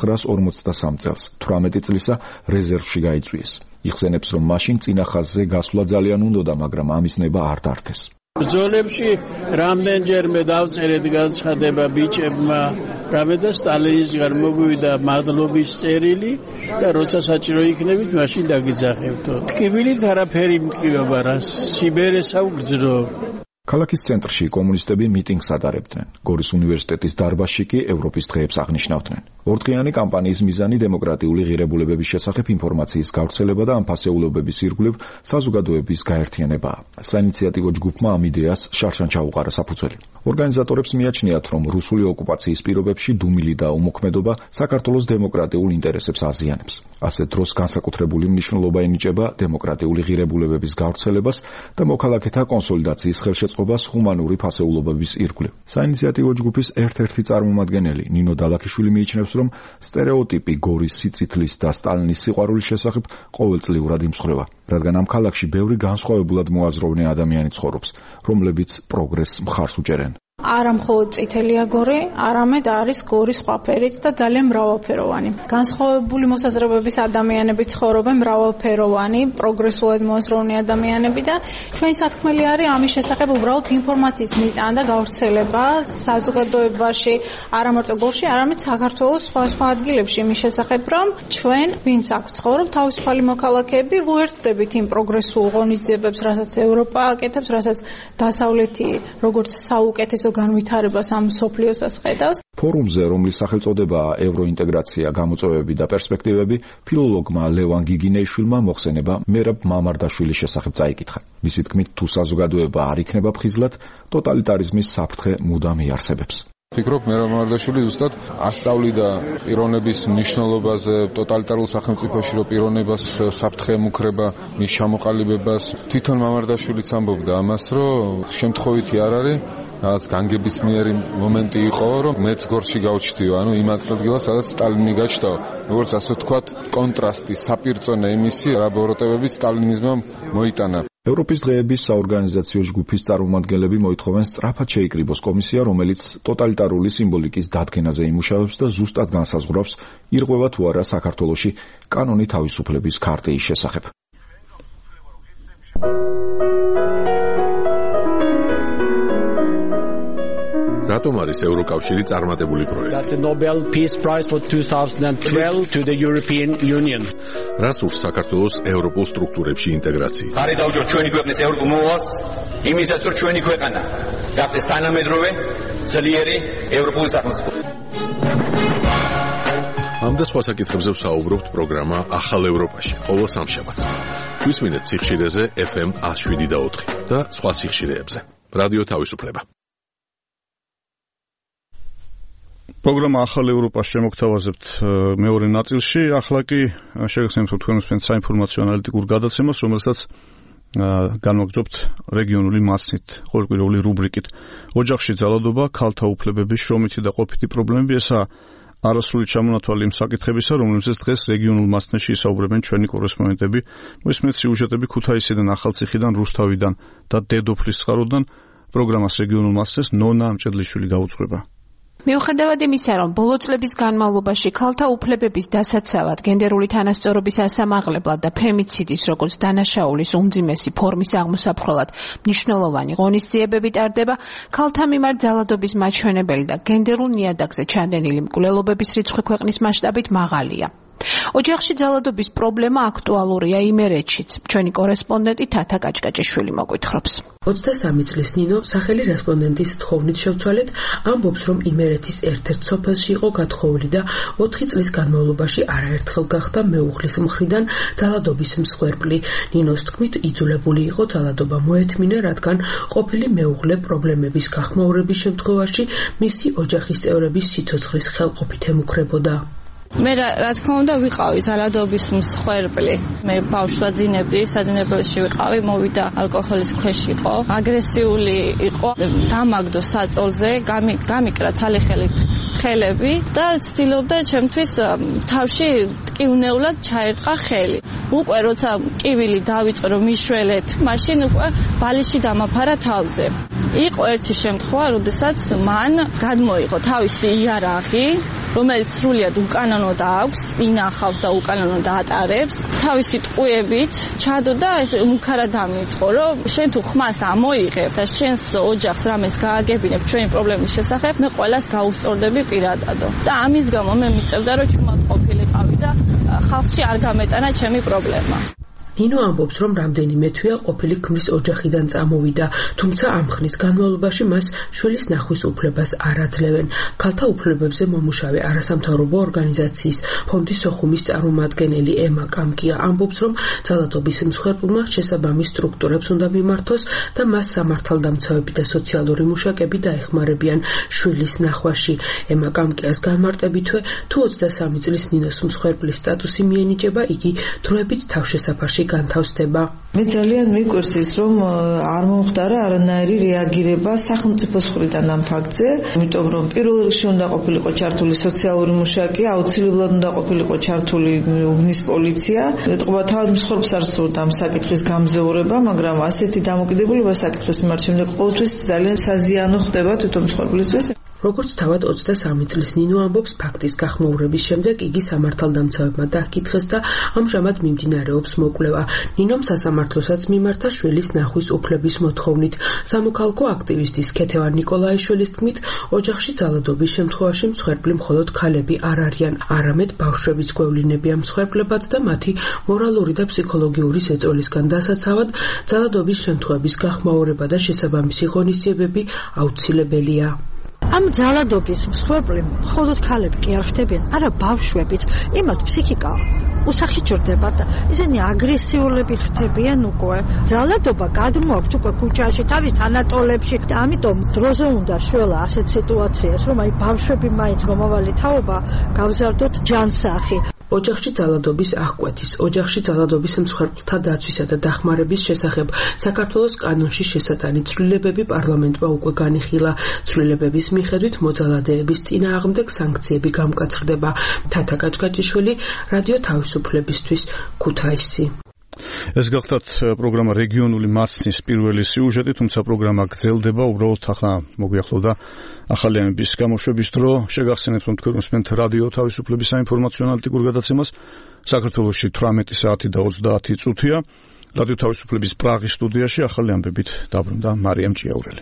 1943 წელს 18 წლისა რეზერვში გაიწვიეს. იხსენებს, რომ მაშინ წინა ხაზზე გასვლა ძალიან უნდოდა, მაგრამ ამის ნება არ დართეს. ბრძოლებში რამდენჯერმე დავწერეთ განცხადება ბიჭებმა, რამედა სტალინის მოგვივიდა მადლობის წერილი და როცა საჭირო იქნებით, მაშინ დაგიძახებთო. ტკივილით არაფერი მტკივება რა, სიბერესა უგძრო. ქალაქის ცენტრში კომუნისტები მიტინგს ატარებდნენ. გორის უნივერსიტეტის დარბაზში კი ევროპის დღეებს აღნიშნავდნენ. ორდღიანი კამპანიის მიზანი დემოკრატიული ღირებულებების შესახებ ინფორმაციის გავრცელება და ამ ფასეულობების ირგვლივ საზოგადოების გაერთიანებაა. საინიციატივო ჯგუფმა ამ იდეას შარშან ჩაუყარა საფუძველი. ორგანიზატორებს მიაჩნიათ, რომ რუსული ოკუპაციის პირობებში დუმილი და უმოქმედობა საქართველოს დემოკრატიულ ინტერესებს აზიანებს. ასეთ დროს განსაკუთრებული მნიშვნელობა ენიჭება დემოკრატიული ღირებულებების გავრცელებას და მოქალაქეთა კონსოლიდაციის ხელშეწყობას ჰუმანური ფასეულობების ირგვლივ. საინიციატივო ჯგუფის ერთ-ერთი წარმომადგენელი ნინო დალაქიშვილი მიიჩნევს, რომ სტერეოტიპი გორის სიწითლის და სტალინის სიყვარულის შესახებ ყოველწლიურად იმსხვრევა, რადგან ამ ქალაქში ბევრი განსხვავებულად მოაზროვნე ადამიანი ცხოვრობს, რომლებიც პროგრესს მხარს უჭერენ. არა მხოლოდ წითელია გორი, არამედ არის გორის სხვა ფერიც და ძალიან მრავალფეროვანი. განსხვავებული მოსაზრებების ადამიანები ცხოვრობენ, მრავალფეროვანი, პროგრესულად მოაზროვნე ადამიანები და ჩვენი სათქმელი არის ამის შესახებ უბრალოდ ინფორმაციის მიტანა და გავრცელება საზოგადოებაში, არა მარტო გორში, არამედ საქართველოს სხვა ადგილებში იმის შესახებ, რომ ჩვენ, ვინც აქ ცხოვრობ, თავისუფალი მოქალაქეები ვუერთდებით იმ პროგრესულ ღონისძიებებს, რასაც ევროპა აკეთებს, რასაც დასავლეთი როგორც საუკეთესო განვითარებას ამ მსოფლიოსაც ხედავს. ფორუმზე, რომლის სახელწოდებაა ევროინტეგრაცია, გამოწვევები და პერსპექტივები, ფილოლოგმა ლევან გიგინეიშვილმა მოხსენება მერაბ მამარდაშვილის შესახებ წაიკითხა. მისი თქმით, თუ საზოგადოება არ იქნება ფხიზლად, ტოტალიტარიზმის საფრთხე მუდამ იარსებებს. ფიქრობ, მე მამარდაშვილი ზუსტად ასწავლიდა პიროვნების მნიშვნელობაზე, ტოტალიტარულ სახელმწიფოში რო პიროვნებას საფრთხე ემუქრება, მის ჩამოყალიბებას. თვითონ მამარდაშვილიც ამბობდა ამას, რომ შემთხვევითი არ არის, რაღაც განგებისმიერი მომენტი იყო, რომ მეც გორში გავჩდიო, ანუ იმ ადგილას, სადაც სტალინი გაჩნდა, როგორც ასე ვთქვათ, კონტრასტი, საპირწონე იმისი, რა ბოროტებებით სტალინიზმმა მოიტანა. ევროპის დღეების საორგანიზაციო ჯგუფის წარმომადგენლები მოითხოვენ სწრაფად შეიკრიბოს კომისია, რომელიც ტოტალიტარული სიმბოლიკის დადგენაზე იმუშავებს და ზუსტად განსაზღვრავს, ირღვევა თუ არა საქართველოში კანონი თავისუფლების ქარტიის შესახებ. რატომ არის ევროკავშირი წარმატებული პროექტი? The Nobel Peace Prize for 2012 to the European Union. რას ურს საქართველოს ევროპულ სტრუქტურებში ინტეგრაცია? ხარი დაუჭირ ჩვენი ქვეყნის ევროპულ მოვალს, იმისაც რომ ჩვენი ქვეყანა გახდეს თანამედროვე, ძლიერი ევროპული სახელმწიფო. ამ და სხვა საკითხებზე ვსაუბრობთ პროგრამა ახალ ევროპაში, ყოველ სამშაბათს. გვისმინეთ სიხშირეზე FM 107.4 და სხვა სიხშირეებზე. რადიო თავისუფლება. პროგრამა ახალ ევროპაში შემოგთავაზებთ მეორე ნაწილში. ახლა კი შეგახსენებთ თქვენ უსმენთ საინფორმაციო ანალიტიკურ გადაცემას, რომელსაც განვაგრძობთ რეგიონული მასნით, ყოველკვირეული რუბრიკით. ოჯახში ძალადობა, ქალთა უფლებების შრომითი და ყოფითი პრობლემები, ესაა არასრული ჩამონათვალი იმ საკითხებისა, რომლებზეც დღეს რეგიონულ მასნაში ისაუბრებენ ჩვენი კორესპონდენტები. მოისმენთ სიუჟეტები ქუთაისიდან, ახალციხიდან, რუსთავიდან და დედოფლის წყაროდან. პროგრამას რეგიონულ მასეს ნონა ამჭედლიშვილი გაუძღვება. მიუხედავად იმისა, რომ ბოლო წლების განმავლობაში ქალთა უფლებების დასაცავად, გენდერული თანასწორობის ასამაღლებლად და ფემიციდის, როგორც დანაშაულის უმძიმესი ფორმის აღმოსაფხვრელად მნიშვნელოვანი ღონისძიებები ტარდება, ქალთა მიმართ ძალადობის მაჩვენებელი და გენდერულ ნიადაგზე ჩადენილი მკვლელობების რიცხვი ქვეყნის მასშტაბით მაღალია. ოჯახში ძალადობის პრობლემა აქტუალურია იმერეთშიც. ჩვენი კორესპონდენტი თათა კაჭკაჭიშვილი მოგვითხრობს. 23 წლის ნინო სახელი რესპონდენტის თხოვნით შევცვალეთ, ამბობს, რომ იმერეთის ერთ-ერთ სოფელში იყო გათხოვილი და 4 წლის განმავლობაში არაერთხელ გახდა მეუღლის მხრიდან ძალადობის მსხვერპლი. ნინოს თქმით, იძულებული იყო ძალადობა მოეთმინა, რადგან ყოფილი მეუღლე პრობლემების გახმაურების შემთხვევაში მისი ოჯახის წევრების სიცოცხლის ხელყოფით ემუქრებოდა. მე რა თქმა უნდა ვიყავი ძალადობის მსხვერპლი. მე ბავშვად ძინებდი, საძინებელში ვიყავი, მოვიდა ალკოჰოლის ქვეშ იყო, აგრესიული იყო, დამაგდო საწოლზე, გამიკრა ცალიხელით ხელები და ცდილობდა ჩემთვის თავში ტკივნეულად ჩაერტყა ხელი. უკვე როცა კივილი დავიწყე რომ მიშველეთ, მაშინ უკვე ბალიში დამაფარა თავზე. იყო ერთი შემთხვევა, როდესაც მან გადმოიღო თავისი იარაღი, რომელიც სრულიად უკანონოდ აქვს, ინახავს და უკანონოდ ატარებს, თავისი ტყუებით ჩადო და ეს მუქარა დამიწყო, რომ შენ თუ ხმას ამოიღებ და შენს ოჯახს რამეს გააგებინებ ჩვენი პრობლემის შესახებ, მე ყველას გაუსწორდები პირადადო. და ამის გამო მე მიწევდა, რომ ჩუმად ყოფილიყავი და ხალხში არ გამეტანა ჩემი პრობლემა. ნინო ამბობს, რომ რამდენიმე თვეა ყოფილი ქმრის ოჯახიდან წამოვიდა, თუმცა ამ ხნის განმავლობაში მას შვილის ნახვის უფლებას არ აძლევენ. ქალთა უფლებებზე მომუშავე არასამთავრობო ორგანიზაციის ფონდი სოხუმის წარმომადგენელი ემა კამკია ამბობს, რომ ძალადობის მსხვერპლმა შესაბამის სტრუქტურებს უნდა მიმართოს და მას სამართალდამცავები და სოციალური მუშაკები დაეხმარებიან შვილის ნახვაში. ემა კამკიას განმარტებითვე, თუ 23 წლის ნინოს მსხვერპლის სტატუსი მიენიჭება, იგი დროებით თავშესაფარში განთავსდება. მე ძალიან მიკვირს ის, რომ არ მომხდარა არანაირი რეაგირება სახელმწიფოს მხრიდან ამ ფაქტზე, იმიტომ რომ პირველ რიგში უნდა ყოფილიყო ჩართული სოციალური მუშაკი, აუცილებლად უნდა ყოფილიყო ჩართული უბნის პოლიცია. ეტყობა თავად მსხვერპლს არ სურდა ამ საკითხის გამზეურება, მაგრამ ასეთი დამოკიდებულება საკითხის მიმართ შემდეგ ყოველთვის ძალიან საზიანო ხდება თვითონ მსხვერპლისთვის. როგორც თავად 23 წლის ნინო ამბობს, ფაქტის გახმაურების შემდეგ იგი სამართალდამცავებმა დააკითხეს და ამჟამად მიმდინარეობს მოკვლევა. ნინომ სასამართლოსაც მიმართა შვილის ნახვის უფლების მოთხოვნით. სამოქალაქო აქტივისტის ქეთევან ნიკოლაიშვილის თქმით, ოჯახში ძალადობის შემთხვევაში მსხვერპლი მხოლოდ ქალები არ არიან, არამედ ბავშვებიც გვევლინებიან მსხვერპლებად და მათი მორალური და ფსიქოლოგიური ზეწოლისგან დასაცავად ძალადობის შემთხვევების გახმაურება და შესაბამისი ღონისძიებები აუცილებელია. ამ ძალადობის მსხვერპლი მხოლოდ ქალები კი არ ხდებიან, არა ბავშვებიც, იმათ ფსიქიკა უსახიჭრდება და ისინი აგრესიულები ხდებიან უკვე. ძალადობა გადმოაქვთ უკვე ქუჩაში, თავის თანატოლებში და ამიტომ დროზე უნდა შველა ასეთ სიტუაციას, რომ აი ბავშვები მაინც მომავალი თაობა გავზარდოთ ჯანსაღი. ოჯახში ძალადობის აღკვეთის, ოჯახში ძალადობის მსხვერპლთა დაცვისა და დახმარების შესახებ საქართველოს კანონში შესატანი ცვლილებები პარლამენტმა უკვე განიხილა. ცვლილებების მიხედვით მოძალადეების წინააღმდეგ სანქციები გამკაცრდება. თათა კაჭკაჭიშვილი, რადიო თავისუფლებისთვის, ქუთაისი. ეს გახლავთ პროგრამა რეგიონული მასნის პირველი სიუჟეტი, თუმცა პროგრამა გრძელდება, უბრალოდ ახლა მოგვიახლოვდა ახალიანების გამოშვების დრო. შეგახსენებთ, რომ თქვენ უსმენთ რადიო თავისუფლების საინფორმაციო ანალიტიკურ გადაცემას. საქართველოში 18 საათი და 30 წუთია. რადიო თავისუფლების პრაღის სტუდიაში ახალი ამბებით დაბრუნდა მარიამ ჭიაურელი.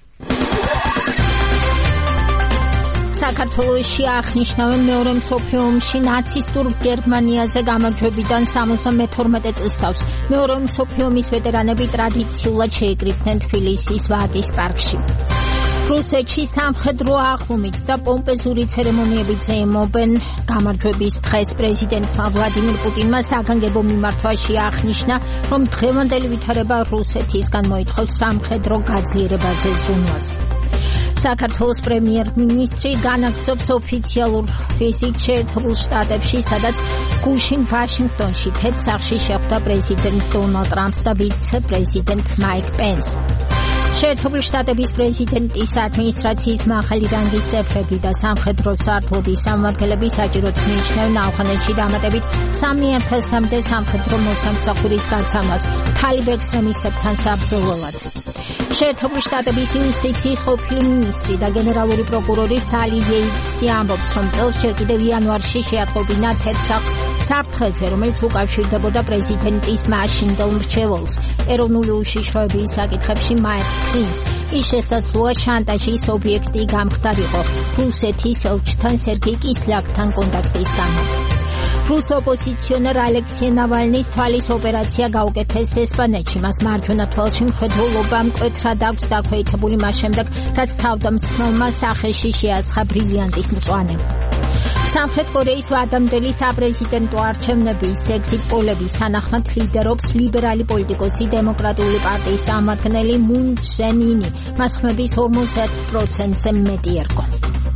საქართველოში აღნიშნავენ მეორე მსოფლიო ომში ნაცისტურ გერმანიაზე გამარჯვებიდან 72 წელსავს. მეორე მსოფლიო ომის ვეტერანები ტრადიციულად შეიკრიბნენ თბილისის ვადის პარკში. რუსეთში სამხედრო აღლუმით და პომპეზური ცერემონიებით ზეიმობენ გამარჯვების დღეს. პრეზიდენტმა ვლადიმირ პუტინმა საგანგებო მიმართვაში აღნიშნა, რომ დღევანდელი ვითარება რუსეთისგან მოითხოვს სამხედრო გაძლიერებაზე ზრუნვას. საქართველოს პრემიერ-მინისტრი განაგრძობს ოფიციალურ ვიზიტს შეერთებულ შტატებში, სადაც გუშინ ვაშინგტონში თეთრ სახლში შეხვდა პრეზიდენტ დონალდ ტრამპს და ვიცე-პრეზიდენტ მაიკ პენსი. შეერთებული შტატების პრეზიდენტის ადმინისტრაციის მაღალი რანგის წევრები და სამხედრო სარდლობის სამმართველები საჭიროდ მიიჩნევენ ავღანეთში დამატებით 3000-მდე სამხედრო მოსამსახურის გაცემას თალიბ ექსტრემისტებთან საბრძოლველად. შეერთებული შტატების იუსტიციის ყოფილი მინისტრი და გენერალური პროკურორი სალი იეიტსი ამბობს, რომ წელს ჯერ კიდევ იანვარში შეატყობინა თეთრ სახლს საფრთხეზე, რომელიც უკავშირდებოდა პრეზიდენტის მაშინდელ მრჩეველს. ეროვნული უშიშროების საკითხებში მაიკ პენს ის შესაძლოა შანტაჟის ობიექტი გამხდარიყო რუსეთის ელჩთან სერგეი კისლიაკთან კონტაქტის გამო. რუს ოპოზიციონერ ალექსეი ნავალნის თვალის ოპერაცია გაუკეთეს ესპანეთში. მას მარჯვენა თვალში მხედველობა მკვეთრად აქვს დაქვეითებული მას შემდეგ, რაც თავდამსხმელმა სახეში შეასხა ბრილიანტის მწვანე. სამხრეთ კორეის ვადამდელი საპრეზიდენტო არჩევნების ეგზიტ პოლების თანახმად ლიდერობს ლიბერალი პოლიტიკოსი დემოკრატიული პარტიის წარმომადგენელი მუნ ჯენ-ინი. მას ხმების 50%-ზე მეტი ერგო.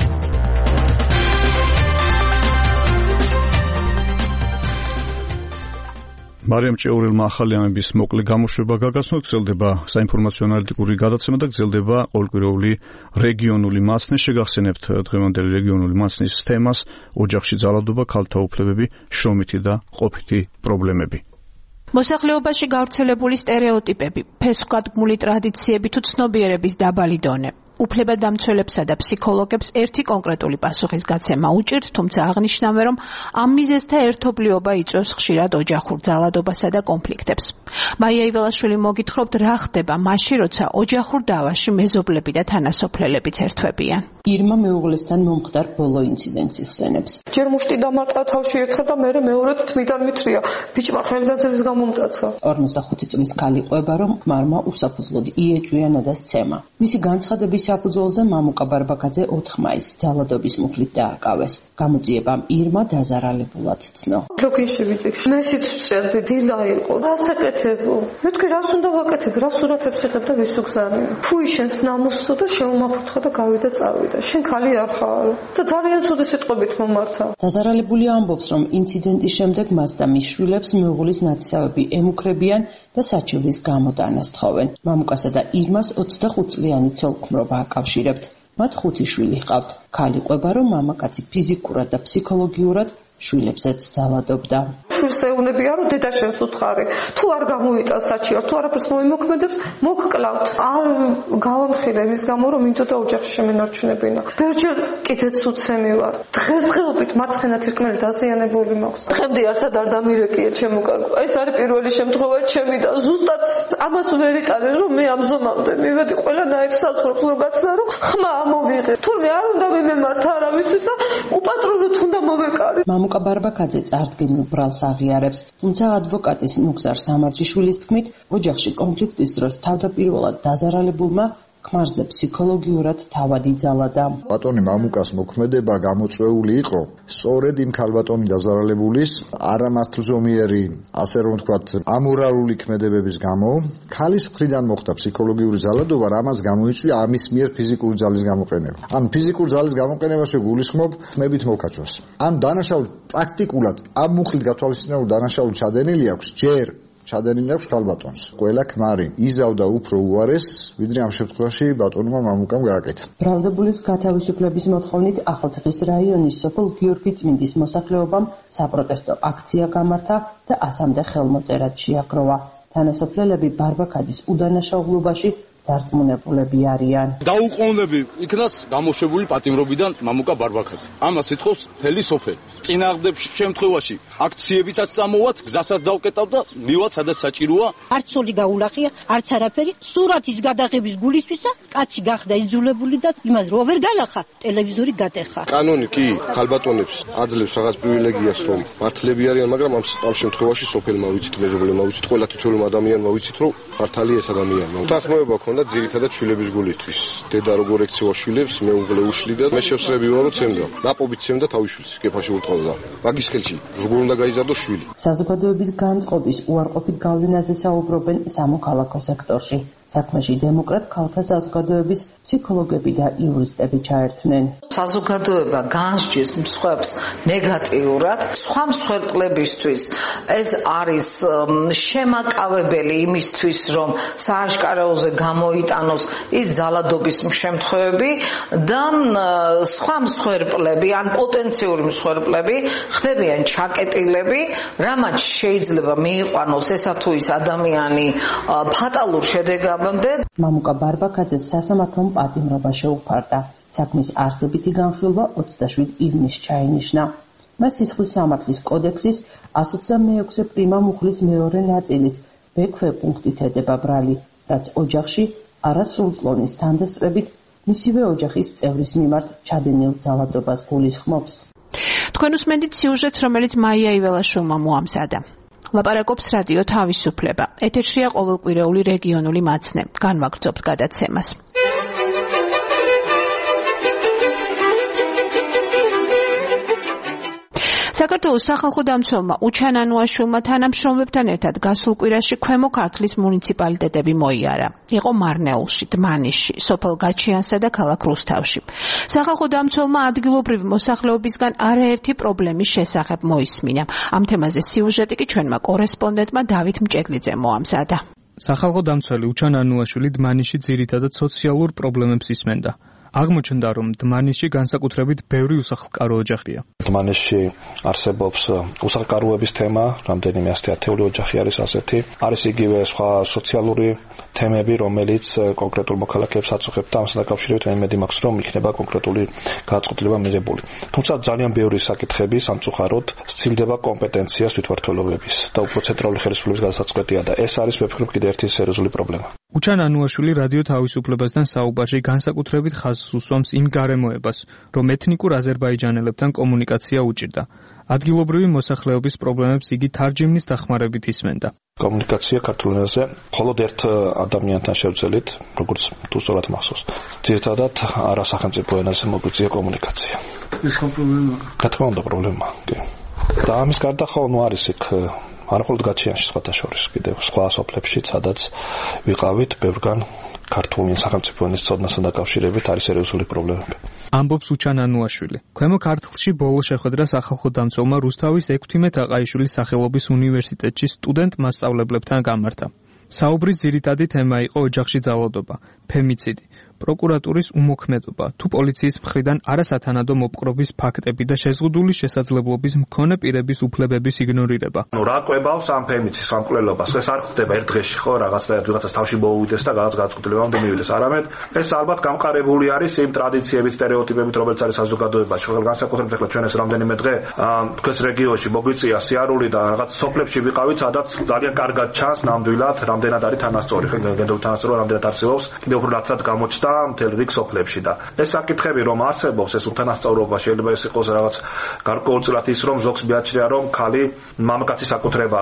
მარიამ ჭეურელმა ახალი ამბების მოკლე გამოშვება გაგაცნოთ. გრძელდება საინფორმაციო ანალიტიკური გადაცემა და გრძელდება ყოველკვირეული რეგიონული მასნე. შეგახსენებთ დღევანდელი რეგიონული მასნის თემას: ოჯახში ძალადობა, ქალთა უფლებები, შრომითი და ყოფითი პრობლემები. მოსახლეობაში გავრცელებული სტერეოტიპები, ფესვგადგმული ტრადიციები თუ ცნობიერების დაბალი დონე. უფლებადამცველებსა და ფსიქოლოგებს ერთი კონკრეტული პასუხის გაცემა უჭირთ, თუმცა აღნიშნავენ, რომ ამ მიზეზთა ერთობლიობა იწვევს ხშირად ოჯახურ ძალადობასა და კონფლიქტებს. მაია იველაშვილი მოგითხრობთ, რა ხდება მაშინ, როცა ოჯახურ დავაში მეზობლები და თანასოფლელებიც ერთვებიან. ირმა მეუღლესთან მომხდარ ბოლო ინციდენტს იხსენებს. ჯერ მუშტი დამარტყა თავში ერთხელ და მერე მეორედ თმიდან მითრია. ბიჭმა ხელდაძების გამომტაცა. 45 წლის ქალი ყვება, რომ ქმარმა უსაფუძვლოდ იეჭვია ნადას ცემა. მისი განცხადების საფუძველზე მამუკა ბარბაკაძე 4 მაისს ძალადობის მუხლით დააკავეს. გამოძიებამ ირმა დაზარალებულად ცნო. ბლოკში ვიდექ. მესიც წერდი დილა იყო. ასაკეთებო. მეთქი რას უნდა ვაკეთებ? რა სურათებს იღებ და ვის უგზავნე? ფუი შენს ნამოსსო და შეუმაფრთხა და გავიდა წავიდა. შენ ქალი არ ხარ და ძალიან ცუდი სიტყვებით მომართა. დაზარალებული ამბობს, რომ ინციდენტის შემდეგ მას და მის შვილებს მეუღლის ნათესავები ემუქრებიან და საჩივრის გამოტანას თხოვენ. მამუკასა და ირმას 25 წლიანი ცოლ-ქმრობა აკავშირებთ. მათ 5 შვილი ჰყავთ. ქალი ყვება, რომ მამაკაცი ფიზიკურად და ფსიქოლოგიურად შვილებსაც ძალადობდა. შვილს ეუბნებია, რომ დედა შენს უთხარი. თუ არ გამოიტანს საჩივარს, თუ არაფერს მოიმოქმედებს, მოგკლავთ. არ გავამხილე იმის გამო, რომ მინდოდა ოჯახში შემენარჩუნებინა. ბერჯერ კიდეც უცემი ვარ. დღესდღეობით მაცხენა თირკმელი დაზიანებული მაქვს. დღემდე არსად არ დამირეკია ჩემო კაკო. ეს არის პირველი შემთხვევა ჩემი და ზუსტად ამას ვერ იტანე, რომ მე ამზომამდე მივედი ყველანაირ საცხოვრებს რომ გაცდა, რომ ხმა ამოვიღე. თურმე არ უნდა მიმემართა არავისთვის და უპატრონოდ უნდა მოვეკარე. მამუკა ბარბაკაძე წარდგენილ ბრალს აღიარებს, თუმცა ადვოკატის ნუგზარ სამარჯიშვილის თქმით, ოჯახში კონფლიქტის დროს თავდაპირველად დაზარალებულმა ქმარზე ფსიქოლოგიურად თავადი ძალადა. ბატონი მამუკას მოქმედება გამოწვეული იყო სწორედ იმ ქალბატონი დაზარალებულის არამართლზომიერი, ასე რომ ვთქვათ, ამორალური ქმედებების გამო, ქალის მხრიდან მოხდა ფსიქოლოგიური ძალადობა, რამაც გამოიწვია ამის მიერ ფიზიკური ძალის გამოყენება. ან ფიზიკური ძალის გამოყენებაში გულისხმობ ხმებით მოკაჭვას. ან დანაშაული პრაქტიკულად ამ მუხლით გათვალისწინებული დანაშაული ჩადენილი აქვს ჯერ ჩადენილი აქვს ქალბატონს. ყველა ქმარი იზავდა უფრო უარეს, ვიდრე ამ შემთხვევაში ბატონმა მამუკამ გააკეთა. ბრალდებულის გათავისუფლების მოთხოვნით ახალციხის რაიონის სოფელ გიორგიწმინდის მოსახლეობამ საპროტესტო აქცია გამართა და ასამდე ხელმოწერად შეაგროვა. თანასოფლელები ბარბაქაძის უდანაშაულობაში დარწმუნებულები არიან. დაუყოვნები იქნას გამოშვებული პატიმრობიდან მამუკა ბარბაქაძე. ამას ითხოვს მთელი სოფელი. წინააღმდეგ შემთხვევაში აქციებითაც წამოვათ, გზასაც დავკეტავ და მივად სადაც საჭიროა. არც სული გაულახია, არც არაფერი. სურათის გადაღების გულისთვისა კაცი გახდა იძულებული და იმას რო ვერ გალახა, ტელევიზორი გატეხა. კანონი კი ქალბატონებს აძლევს რაღაც პრივილეგიას, რომ მართლები არიან, მაგრამ ამ შემთხვევაში სოფელმა ვიცით, მეზობლებმა ვიცით, ყველა თითოეულ ადამიანმა ვიცით, რომ მართალია ეს ადამიანი. უთანხმოება ქონდა ძირითადად შვილების გულისთვის. დედა როგორ ექცევა შვილებს, მეუღლე უშლიდა, მე შევსრები ვარ, რომ ცემდა. ნაპობით ცემდა თავის შვილს, კეფაში უტყავდა. მაგის ხელში როგორ უნდა გაიზარდოს შვილი. საზოგადოების განწყობის უარყოფით გავლენაზე საუბრობენ სამოქალაქო სექტორში. საქმეში დემოკრატ ქალთა საზოგადოების ფსიქოლოგები და იურისტები ჩაერთნენ. საზოგადოება განსჯის მსხვერპლს ნეგატიურად, სხვა მსხვერპლებისთვის ეს არის შემაკავებელი იმისთვის, რომ სააშკარაოზე გამოიტანოს ის ძალადობის შემთხვევები და სხვა მსხვერპლები ან პოტენციური მსხვერპლები ხდებიან ჩაკეტილები, რამაც შეიძლება მიიყვანოს ესა თუ ის ადამიანი ფატალურ შედეგად. მამუკა ბარბაქაძეს სასამართლომ პატიმრობა შეუფარდა. საქმის არსებითი განხილვა 27 ივნისს ჩაინიშნა. მას სისხლის სამართლის კოდექსის 126 პრიმა მუხლის მეორე ნაწილის ბექვე პუნქტით ედება ბრალი, რაც ოჯახში არასრულწლოვნის თანდასწრებით მისივე ოჯახის წევრის მიმართ ჩადენილ ძალადობას გულისხმობს. თქვენ უსმენთ სიუჟეტს, რომელიც მაია იველაშვილმა მოამზადა. ლაპარაკობს რადიო თავისუფლება. ეთერშია ყოველკვირეული რეგიონული მაცნე. განვაგრძობთ გადაცემას. საქართველოს სახალხო დამცველმა უჩან ანუაშვილმა თანამშრომლებთან ერთად გასულ კვირაში ქვემო ქართლის მუნიციპალიტეტები მოიარა. იყო მარნეულში, დმანისში, სოფელ გაჩიანსა და ქალაქ რუსთავში. სახალხო დამცველმა ადგილობრივი მოსახლეობისგან არაერთი პრობლემის შესახებ მოისმინა. ამ თემაზე სიუჟეტი კი ჩვენმა კორესპონდენტმა დავით მჭედლიძემ მოამზადა. სახალხო დამცველი უჩან ანუაშვილი დმანისში ძირითადად სოციალურ პრობლემებს ისმენდა. აღმოჩნდა, რომ დმანისში განსაკუთრებით ბევრი უსახლკარო ოჯახია. დმანისში არსებობს უსახლკაროების თემა, რამდენიმე 110 ოჯახი არის ასეთი. არის იგივე სხვა სოციალური თემები, რომელიც კონკრეტულ მოქალაქეებს აწუხებთ და ამასთან დაკავშირებით მე იმედი მაქვს, რომ იქნება კონკრეტული გადაწყვეტილება მიღებული. თუმცა ძალიან ბევრი საკითხები სამწუხაროდ სცილდება კომპეტენციას თვითმმართველობების და უფრო ცენტრალური ხელისუფლების გადასაწყვეტია და ეს არის ვფიქრობ კიდევ ერთი სერიოზული პრობლემა. უჩან ანუაშვილი რადიო თავისუფლებასთან საუბარში განსაკუთრებით ხაზს უსვამს იმ გარემოებას, რომ ეთნიკურ აზერბაიჯანელებთან კომუნიკაცია უჭირდა. ადგილობრივი მოსახლეობის პრობლემებს იგი თარჯიმნის დახმარებით ისმენდა. კომუნიკაცია ქართულ ენაზე მხოლოდ ერთ ადამიანთან შევძელით, როგორც თუ სწორად მახსოვს. ძირითადად არასახელმწიფო ენაზე მოგვიწია კომუნიკაცია. ეს ხო პრობლემაა? რა თქმა უნდა პრობლემაა. და ამის გარდა ხო არის იქ არა მხოლოდ გაჩიანში სხვათა შორის კიდევ სხვა სოფლებში, სადაც ვიყავით ბევრგან ქართული სახელმწიფო ენის ცოდნასთან დაკავშირებით არის სერიოზული პრობლემები. ამბობს უჩან ანუაშვილი. ქვემო ქართლში ბოლო შეხვედრა სახალხო დამცველმა რუსთავის 16 აყაიშვილის სახელობის უნივერსიტეტში სტუდენტ მასწავლებლებთან გამართა. საუბრის ძირითადი თემა იყო ოჯახში ძალადობა, ფემიციდი, პროკურატურის უმოქმედობა, თუ პოლიციის მხრიდან არასათანადო მოპყრობის ფაქტები და შეზღუდული შესაძლებლობის მქონე პირების უფლებების იგნორირება. რა კვებავს ამ ფემიცის სამკვლელობას? ეს არ ხდება ერთ დღეში, ხო, რაღაცას თავში მოუვიდეს და რაღაც გადაწყვეტილებამდე მივიდეს. არამედ ეს ალბათ გამყარებული არის იმ ტრადიციებით, სტერეოტიპებით, რომელიც არის საზოგადოებაში. ხო, განსაკუთრებით ახლა ჩვენ ეს რამდენიმე დღე თქვენს რეგიონში მოგვიწია სიარული და რაღაც სოფლებში ვიყავით, სადაც ძალიან კარგად ჩანს ნამდვილად რამდენად არის თანასწორი, ხო, გენდერული თანასწორობა რამდენად არსებობს, კიდევ უფრო რადად გამოჩნდა მთელ რიგ სოფლებში და ეს საკითხები რომ არსებობს ეს უთანასწორობა შეიძლება ეს იყოს რაღაც გარკვეულწილად ის რომ ზოგს მიაჩნია რომ ქალი მამაკაცის საკუთრება.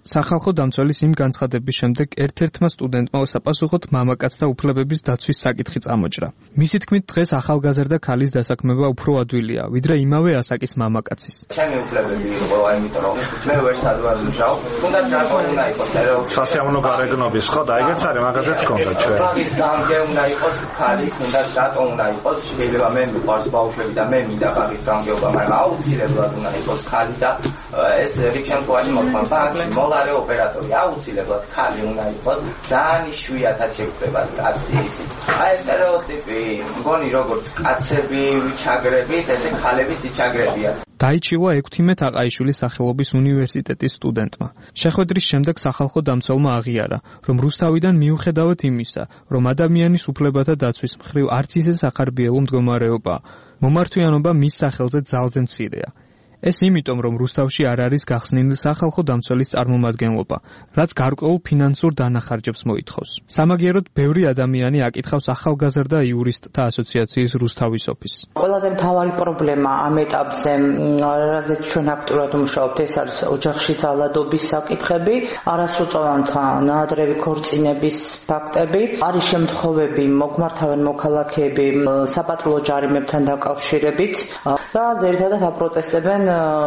სახალხო დამცველის იმ განცხადების შემდეგ ერთ-ერთმა სტუდენტმა უსაფასუხოდ მამაკაცთა უფლებების დაცვის საკითხი წამოჭრა. მისი თქმით, დღეს ახალგაზრდა ქალის დასაქმება უფრო ადვილია, ვიდრე იმავე ასაკის მამაკაცის. ჩემი უფლებები იყო, იმიტომ რომ მე ვერ სადვარ მუშაობ, თუნდაც რატომ უნდა იყოს სასიამოვნო გარეგნობის ხო და ეგეც არის მაგაზეც კონდა ჩვენ. ის გამგე უნდა იყოს ქალი, თუნდაც რატომ უნდა იყოს, შეიძლება მე მიყვარს ბავშვები და მე მინდა ბაღის გამგეობა, მაგრამ აუცილებლად უნდა იყოს ქალი და ეს რიგ შემთხვევაში მოხდა. მოლარე ოპერატორი აუცილებლად ქალი უნდა იყოს, ძალიან იშვიათად შეგვხვდება კაცი ისი. აი ეს სტერეოტიპი, მგონი როგორც კაცები ვიჩაგრებით, ესე ქალებიც იჩაგრებიან. დაიჩივა 16 აყაიშვილის სახელობის უნივერსიტეტის სტუდენტმა. შეხვედრის შემდეგ სახალხო დამცველმა აღიარა, რომ რუსთავიდან მიუხედავად იმისა, რომ ადამიანის უფლებათა დაცვის მხრივ არც ისე სახარბიელო მდგომარეობაა, მომართვიანობა მის სახელზე ძალზე მცირეა. ეს იმიტომ, რომ რუსთავში არ არის გახსნილი სახალხო დამცველის წარმომადგენლობა, რაც გარკვეულ ფინანსურ დანახარჯებს მოითხოვს. სამაგიეროდ, ბევრი ადამიანი აკითხავს ახალგაზრდა იურისტთა ასოციაციის რუსთავის ოფისს. ყველაზე მთავარი პრობლემა ამ ეტაპზე, რაზეც ჩვენ აქტიურად ვმუშაობთ, ეს არის ოჯახში ძალადობის საკითხები, არასრულწლოვანთა ნაადრევი ქორწინების ფაქტები, არის შემთხვევები მოგმართავენ მოქალაქეები საპატრულო ჯარიმებთან დაკავშირებით და ძირითადად აპროტესტებენ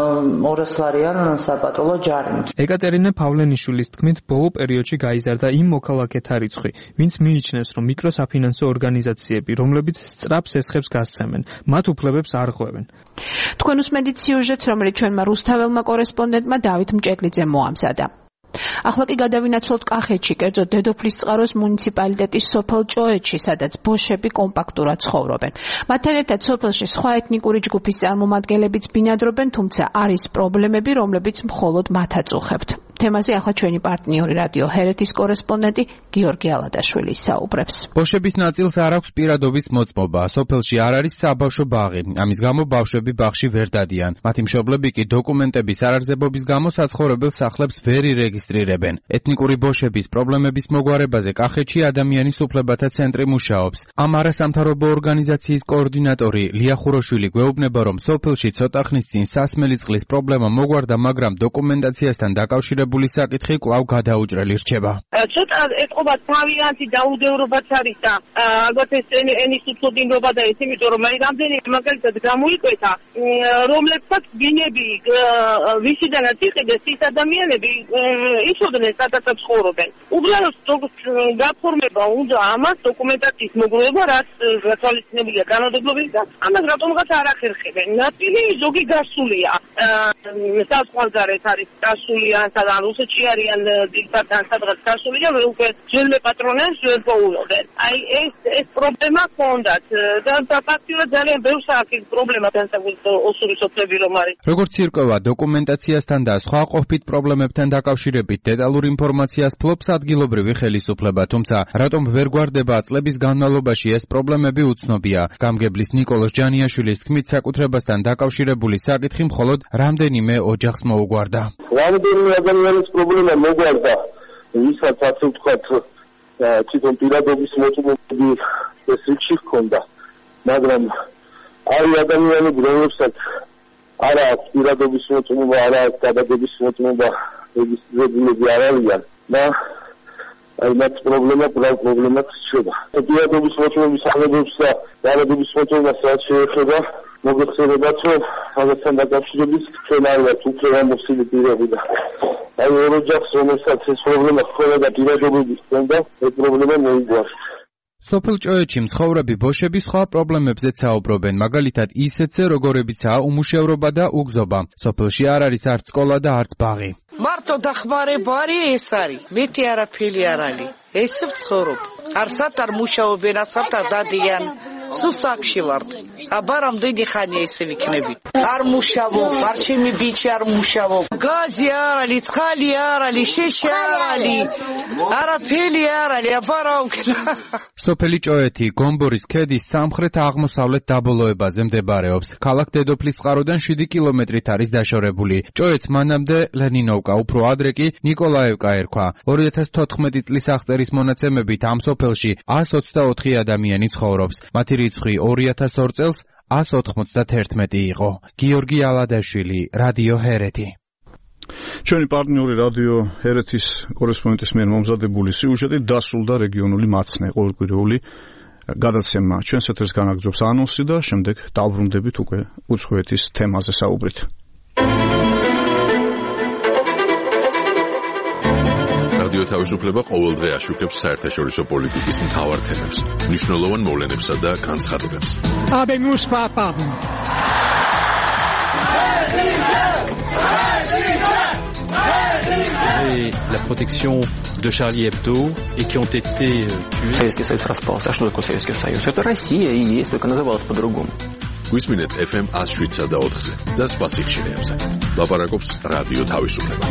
200 ლარიან საპატრულო ჯარიმს. ეკატერინე პავლენიშვილის თქმით, ბოლო პერიოდში გაიზარდა იმ მოქალაქეთა რიცხვი, ვინც მიიჩნევს, რომ მიკროსაფინანსო ორგანიზაციები, რომლებიც სწრაფს ესხებს გასცემენ, მათ უფლებებს არ ღვევენ. თქვენ უსმენთ სიუჟეტს, რომელიც ჩვენმა რუსთაველმა კორესპონდენტმა დავით მჭედლიძემ მოამზადა. ახლა კი გადავინაცვლოთ კახეთში, კერძოდ დედოფლის წყაროს მუნიციპალიტეტის სოფელ ჭოეთში, სადაც ბოშები კომპაქტურად ცხოვრობენ. მათთან ერთად სოფელში სხვა ეთნიკური ჯგუფის წარმომადგენლებიც ბინადრობენ, თუმცა არის პრობლემები, რომლებიც მხოლოდ მათ აწუხებთ. თემაზე ახლა ჩვენი პარტნიორი რადიო ჰერეთის კორესპონდენტი გიორგი ალადაშვილი საუბრებს. ბოშების ნაწილს არ აქვს პირადობის მოწმობა. სოფელში არ არის საბავშვო ბაღი. ამის გამო ბავშვები ბაღში ვერ დადიან. მათი მშობლები კი დოკუმენტების არარსებობის გამო საცხოვრებელ სახლებს ვერ ირეგისტრირებენ. ეთნიკური ბოშების პრობლემების მოგვარებაზე კახეთში ადამიანის უფლებათა ცენტრი მუშაობს. ამ არასამთავრობო ორგანიზაციის კოორდინატორი ლია ხუროშვილი გვეუბნება, რომ სოფელში ცოტა ხნის წინ სასმელი წყლის პრობლემა მოგვარდა, მაგრამ დოკუმენტაციასთან დაკავშირებული საკითხი კვლავ გადაუჭრელი რჩება. ცოტა ეთყობა თავიანთი დაუდევრობაც არის და ალბათ ეს ენის უცოდინობა და ეს იმიტომ რომ მე რამდენი მაგალითად გამოიკვეთა, რომლებსაც ბინები ვისიდანაც იყიდეს ის ადამიანები იცოდნენ სადაც ცხოვრობენ. უბრალოდ გაფორმება უნდა ამას დოკუმენტაციის მოგროვება, რაც გათვალისწინებულია კანონმდებლობისგან. ამას რატომღაც არ ახერხებენ. ნაწილი ზოგი გასულია. საზღვარგარეთ არის გასულია, სადაც რუსეთში არიან დიქტატორთან სადღაც გასული და უკვე ძველი პატრონებს ვერ პოულობენ. აი ეს პრობლემა ჰქონდათ და ფაქტიურად ძალიან ბევრ საკითხ პრობლემა განსაკუთრებით ოსური სოფლები რომ არის. როგორც ირკვევა, დოკუმენტაციასთან და სხვა ყოფით პრობლემებთან დაკავშირებით დეტალურ ინფორმაციას ფლობს ადგილობრივი ხელისუფლება, თუმცა რატომ ვერ გვარდება წლების განმავლობაში ეს პრობლემები უცნობია. გამგებლის ნიკოლოზ ჯანიაშვილის თქმით, საკუთრებასთან დაკავშირებული საკითხი მხოლოდ რამდენიმე ოჯახს მოუგვარდა. რამდენიმე ადამიანის პრობლემა მოგვარდა, ვისაც ასე ვთქვათ, თვითონ პირადობის მოწმობები ეს რიგში ჰქონდა, მაგრამ არის ადამიანები, რომლებსაც არა აქვს პირადობის მოწმობა, არა აქვს გადაგების მოწმობა, რეგისტრირებულები არ არიან და აი მათ პრობლემაც რჩება. პირადობის მოწმობის აღებებს და გადაგების მოწმობას რაც შეეხება, მოგეხსენებათ, რომ ამასთან დაკავშირებით ჩვენ არ ვართ უფრო ამოსილი პირები და აი ორ ოჯახს, რომელსაც ეს პრობლემა ჰქონდა და პირადობები ჰქონდა, ეს პრობლემა მოიგვარს. სოფელ ჭოეთში მცხოვრები ბოშები სხვა პრობლემებზეც საუბრობენ, მაგალითად ისეთზე, როგორებიცაა უმუშევრობა და უგზობა. სოფელში არ არის არც სკოლა და არც ბაღი. მარტო დახმარება არის ეს არის. მეტი არაფერი არ არის. ესე ვცხოვრობ. არსად არ მუშაობენ, არსად არ დადიან. სუსაკში ვართ. აბა რამდენი ხანია ესე ვიქნები. არ მუშაობ, არ ჩემი ბიჭი არ მუშაობ. გაზი არ არის, წყალი არ არის, შეშე არ არის. არაფერი არ არის, აბა რა ვქნა. სოფელი ჭოეთი გომბორის ქედის სამხრეთ-აღმოსავლეთ დაბოლოებაზე მდებარეობს. ქალაქ დედოფლის წყაროდან 7 კილომეტრით არის დაშორებული. ჭოეთს მანამდე ლენინოვკა, უფრო ადრე კი ნიკოლაევკა ერქვა. 2014 წლის აღწერის მონაცემებით ამ სოფელში 124 ადამიანი ცხოვრობს. მათი რიცხვი 2002 წელს 191 იყო. გიორგი ალადაშვილი, რადიო ჰერეთი. ჩვენი პარტნიორი რადიო ერეთის კორესპონდენტის მიერ მომზადებული სიუჟეტი დასრულდა რეგიონული მაცნე ყოველკვირეული გადაცემა. ჩვენს ეთერს განაგრძობს ანონსი და შემდეგ დავბრუნდებით უკვე უცხოეთის თემაზე საუბრით. რადიო თავისუფლება ყოველდღე აშუქებს საერთაშორისო პოლიტიკის მთავარ თემებს, მნიშვნელოვან მოვლენებსა და განცხადებებს. Habemus papam. Et la protection de Charlie Hebdo et qui ont été tués. Советский Союз распался. А что такое Советский Союз? Это Россия и есть, только называлась по-другому. Გვისმინეთ FM 107 და 4-ზე და სხვა სიხშირეებზე. ლაპარაკობს რადიო თავისუფლება.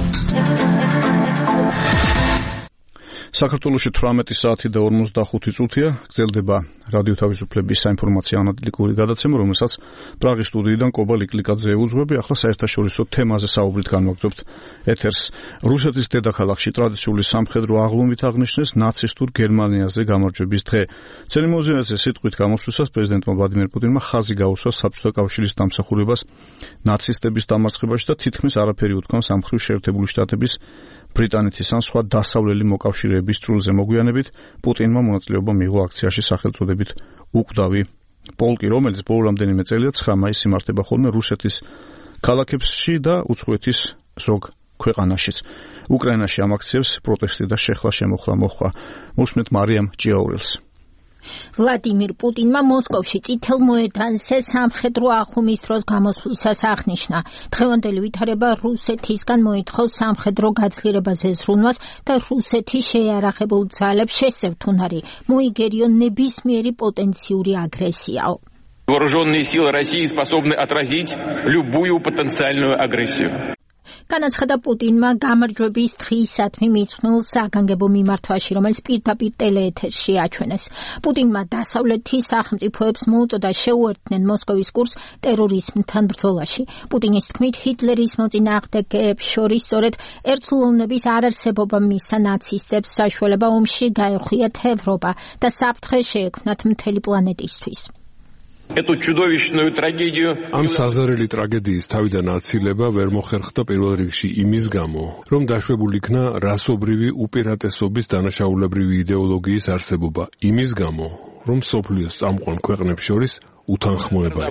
საქართველოში 18 საათი და 55 წუთია გრძელდება რადიო თავისუფლების საინფორმაციო ანალიტიკური გადაცემა, რომელსაც პრაღის სტუდიიდან კობა ლიკლიკაძე ეუძღვები. ახლა საერთაშორისო თემაზე საუბრით განვაგრძობთ ეთერს. რუსეთის დედაქალაქში ტრადიციული სამხედრო აღლუმით აღნიშნეს ნაცისტურ გერმანიაზე გამარჯვების დღე. ცერემონიაზე სიტყვით გამოსვლისას პრეზიდენტმა ვლადიმერ პუტინმა ხაზი გაუსვა საბჭოთა კავშირის დამსახურებას ნაცისტების დამარცხებაში და თითქმის არაფერი უთქვა სამხრეთ შეერთებული შტატების ბრიტანეთის ან სხვა დასავლელი მოკავშირეების წრულზე მოგვიანებით პუტინმა მონაწილეობა მიიღო აქციაში სახელწოდებით უკვდავი პოლკი, რომელიც ბოლო რამდენიმე წელია 9 მაისს იმართება ხოლმე რუსეთის ქალაქებში და უცხოეთის ზოგ ქვეყანაშიც. უკრაინაში ამ აქციებს პროტესტი და შეხლა შემოხლა მოხდა. მოსმენთ მარიამ ჭიაურელს. ვლადიმირ პუტინმა მოსკოვში წითელ მოედანზე სამხედრო აღლუმის დროს გამოსვლისას აღნიშნა. დღევანდელი ვითარება რუსეთისგან მოითხოვს სამხედრო გაძლიერებაზე ზრუნვას და რუსეთის შეიარაღებულ ძალებს შესევთუნარი მოიგერიონ ნებისმიერი პოტენციური აგრესიაო. Вооруженные силы России способны отразить любую потенциальную агрессию. განაცხადა პუტინმა გამარჯვების დღისადმი მიძღვნილ საგანგებო მიმართვაში, რომელიც პირდაპირ ტელეეთერში აჩვენეს. პუტინმა დასავლეთის სახელმწიფოებს მოუწოდა შეუერთდნენ მოსკოვის კურსს ტერორიზმთან ბრძოლაში. პუტინის თქმით, ჰიტლერის მოწინააღმდეგეებს შორის სწორედ ერთლოვნების არარსებობა მისცა ნაცისტებს საშუალება ომში გაეხვიათ ევროპა და საფრთხე შეექმნათ მთელი პლანეტისთვის. Эту чудовищную трагедию ამ საზარელი ტრაგედიის თავიდან აცილება ვერ მოხერხდა პირველ რიგში იმის გამო, რომ დაშვებული იქნა რასობრივი უპირატესობის დანაშაულებრივი იდეოლოგიის არსებობა, იმის გამო, რომ სოფლიოს წამყვან ქვეყნებს შორის უთანხმოება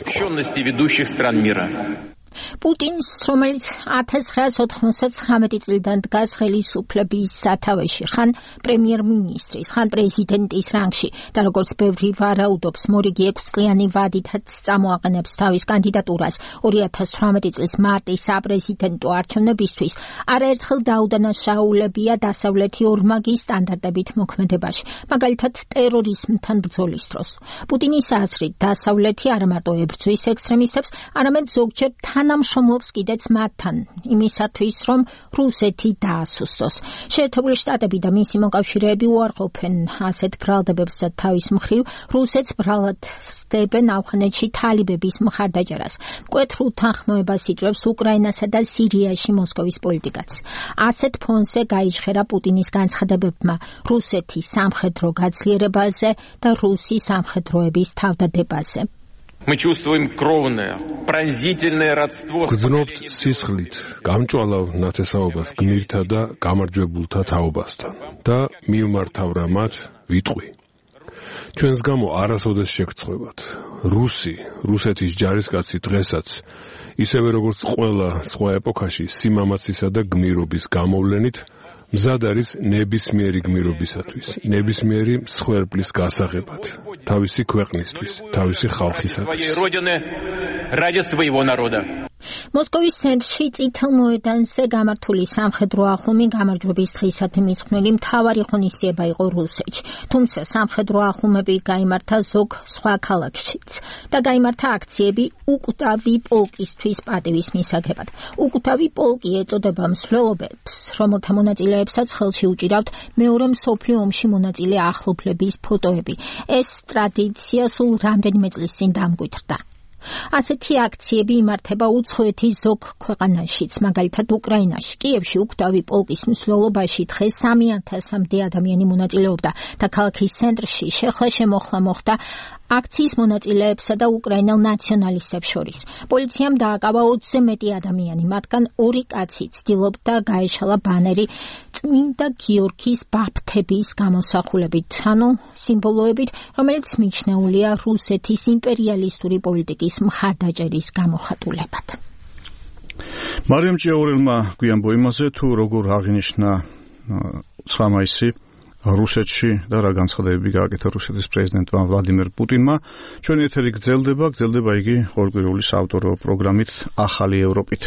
იყო. პუტინს, რომელიც 1999 წლიდან დგას ხელისუფლების სათავეში, ხან პრემიერ-მინისტრის, ხან პრეზიდენტის რანგში და როგორც ბევრი ვარაუდობს, მორიგი 6 წლიანი ვადითაც წამოაყენებს თავის კანდიდატურას 2018 წლის მარტის საპრეზიდენტო არჩევნებისთვის, არაერთხელ დაუდანაშაულებია დასავლეთი ორმაგი სტანდარტებით მოქმედებაში, მაგალითად ტერორიზმთან ბრძოლის დროს. პუტინის აზრით, დასავლეთი არა მარტო ებრძვის ექსტრემისტებს, არამედ ზოგჯერ თანამშრომლობს კიდეც მათთან, იმისათვის, რომ რუსეთი დაასუსტოს. შეერთებული შტატები და მისი მოკავშირეები უარყოფენ ასეთ ბრალდებებს და თავის მხრივ რუსეთს ბრალად სდებენ ავღანეთში თალიბების მხარდაჭერას. მკვეთრ უთანხმოებას იწვევს უკრაინასა და სირიაში მოსკოვის პოლიტიკაც. ასეთ ფონზე გაიჟღერა პუტინის განცხადებებმა რუსეთის სამხედრო გაძლიერებაზე და რუსი სამხედროების თავდადებაზე. Мы чувствуем кровное, пронзительное родство. გძნობთ სისხლით გამჭვალავ ნათესაობას გმირთა და გამარჯვებულთა თაობასთან და მივმართავ მათ ვიტყვი. ჩვენს გამო არასოდეს შეგწყვებათ. რუსეთის ჯარისკაცი დღესაც ისევე როგორც ყველა სხვა ეპოქაში სიმამაცისა და გმირობის გამოვლენით მზად არის ნებისმიერი გმირობისათვის, ნებისმიერი მსხვერპლის გასაღებად, თავისი ქვეყნისთვის, თავისი ხალხისათვის. მოსკოვის ცენტრში წითელ მოედანზე გამართული სამხედრო აღლუმი გამარჯვების დღისადმი მიძღვნილი მთავარი ღონისძიება იყო რუსეთში. თუმცა სამხედრო აღლუმები გაიმართა ზოგ სხვა ქალაქშიც და გაიმართა აქციები უკვდავი პოლკისთვის პატივის მისაღებად. უკვდავი პოლკი ეწოდება მსვლელობებს, რომელთა მონაწილეებსაც ხელში უჭირავთ მეორე მსოფლიო ომში მონაწილე ახლობლების ფოტოები. ეს ტრადიცია სულ რამდენიმე წლის წინ დამკვიდრდა. ასეთი აქციები იმართება უცხოეთის ზოგ ქვეყანაშიც, მაგალითად უკრაინაში. კიევში უკვდავი პოლკის მსვლელობაში დღეს 3000-მდე ადამიანი მონაწილეობდა და ქალაქის ცენტრში შეხლა-შემოხლა მოხდა აქციის მონაწილეებსა და უკრაინელ ნაციონალისტებს შორის. პოლიციამ დააკავა 20-ზე მეტი ადამიანი, მათგან 2 კაცი ცდილობდა გაეშალა ბანერი წმინდა გიორგის ბაფთების გამოსახულებით, ანუ სიმბოლოებით, რომელიც მიჩნეულია რუსეთის იმპერიალისტური პოლიტიკის მხარდაჭერის გამოხატულებად. მარიამ ჭიაურელმა გვიანბო იმაზე, თუ როგორ აღინიშნა 9 მაისი რუსეთში და რა განცხადებები გააკეთა რუსეთის პრეზიდენტმა ვლადიმერ პუტინმა. ჩვენი ეთერი გრძელდება იგი ყოველკვირეული საავტორო პროგრამით ახალი ევროპით.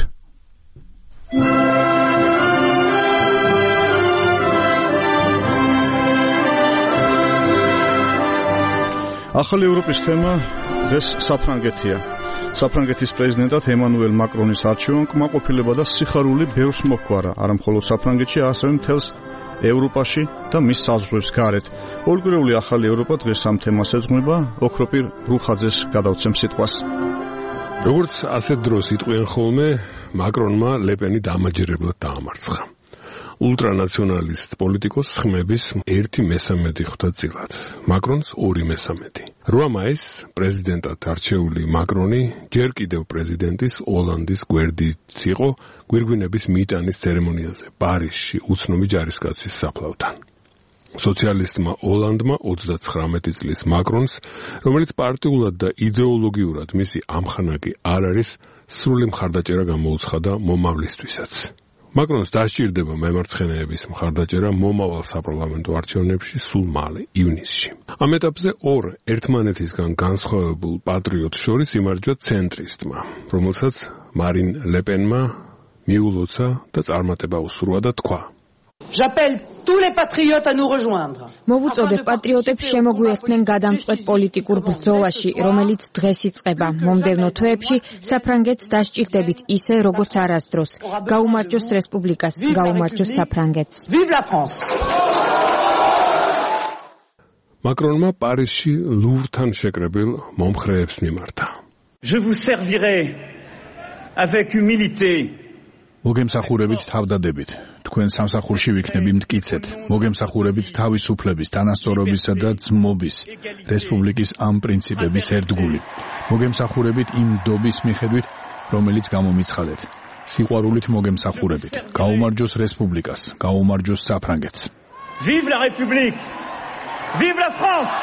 ახალი ევროპის თემა ეს საფრანგეთია. საფრანგეთის პრეზიდენტად ემანუელ მაკრონის არჩევამ კმაყოფილება და სიხარული ბევრს მოჰგვარა, არა მხოლოდ საფრანგეთში, ასევე მთელს ევროპაში და მის საზღვრებს გარეთ. ყოველკვირეული ახალი ევროპა დღეს ამ თემას ეძღვნება, ოქროპირ რუხაძეს გადავცემ სიტყვას. როგორც ასეთ დროს იტყვიან ხოლმე, მაკრონმა ლეპენი დამაჯერებლად დაამარცხა. ულტრანაციონალისტ პოლიტიკოს ხმების 1/3 ხვდა წილად. მაკრონს 2/3. 8 მაისს პრეზიდენტად არჩეული მაკრონი ჯერ კიდევ პრეზიდენტის ოლანდის გვერდით იყო გვირგვინების მიტანის ცერემონიაზე პარიზში უცნობი ჯარისკაცის საფლავთან. სოციალისტმა ოლანდმა 39 წლის მაკრონს, რომელიც პარტიულად და იდეოლოგიურად მისი ამხანაგი არ არის, სრული მხარდაჭერა გამოუცხადა მომავლისთვისაც. მაკრონს დასჭირდება მემარცხენეების მხარდაჭერა მომავალ საპარლამენტო არჩევნებში სულ მალე, ივნისში. ამ ეტაპზე 2 ერთმანეთისგან განსხვავებულ პატრიოტს შორის იმარჯვა ცენტრისტმა, რომელსაც მარინ ლეპენმა მიულოცა და წარმატება უსურვა და თქვა: J'appelle tous les patriotes à nous rejoindre. მოვუწოდეთ პატრიოტებს შემოგვიერთდნენ გადამწყვეტ პოლიტიკურ ბრძოლაში, რომელიც დღეს იწყება. მომდევნო თვეებში საფრანგეთს დასჭირდებით ისე, როგორც არასდროს. გაუმარჯოს რესპუბლიკას, გაუმარჯოს საფრანგეთს. Vive la France. მაკრონმა პარიზში ლუვრთან შეკრებილ მომხრეებს მიმართა. Je vous servirai avec humilité. მოგემსახურებით თავდადებით, თქვენ სამსახურში ვიქნები მტკიცეთ, მოგემსახურებით თავისუფლების, თანასწორობისა და ძმობის, რესპუბლიკის ამ პრინციპების ერთგული, მოგემსახურებით იმ დობის მიხედვით, რომელიც გამომიცხადეთ, სიყვარულით მოგემსახურებით, გაუმარჯოს რესპუბლიკას, გაუმარჯოს საფრანგეთს. Vive la République! Vive la France!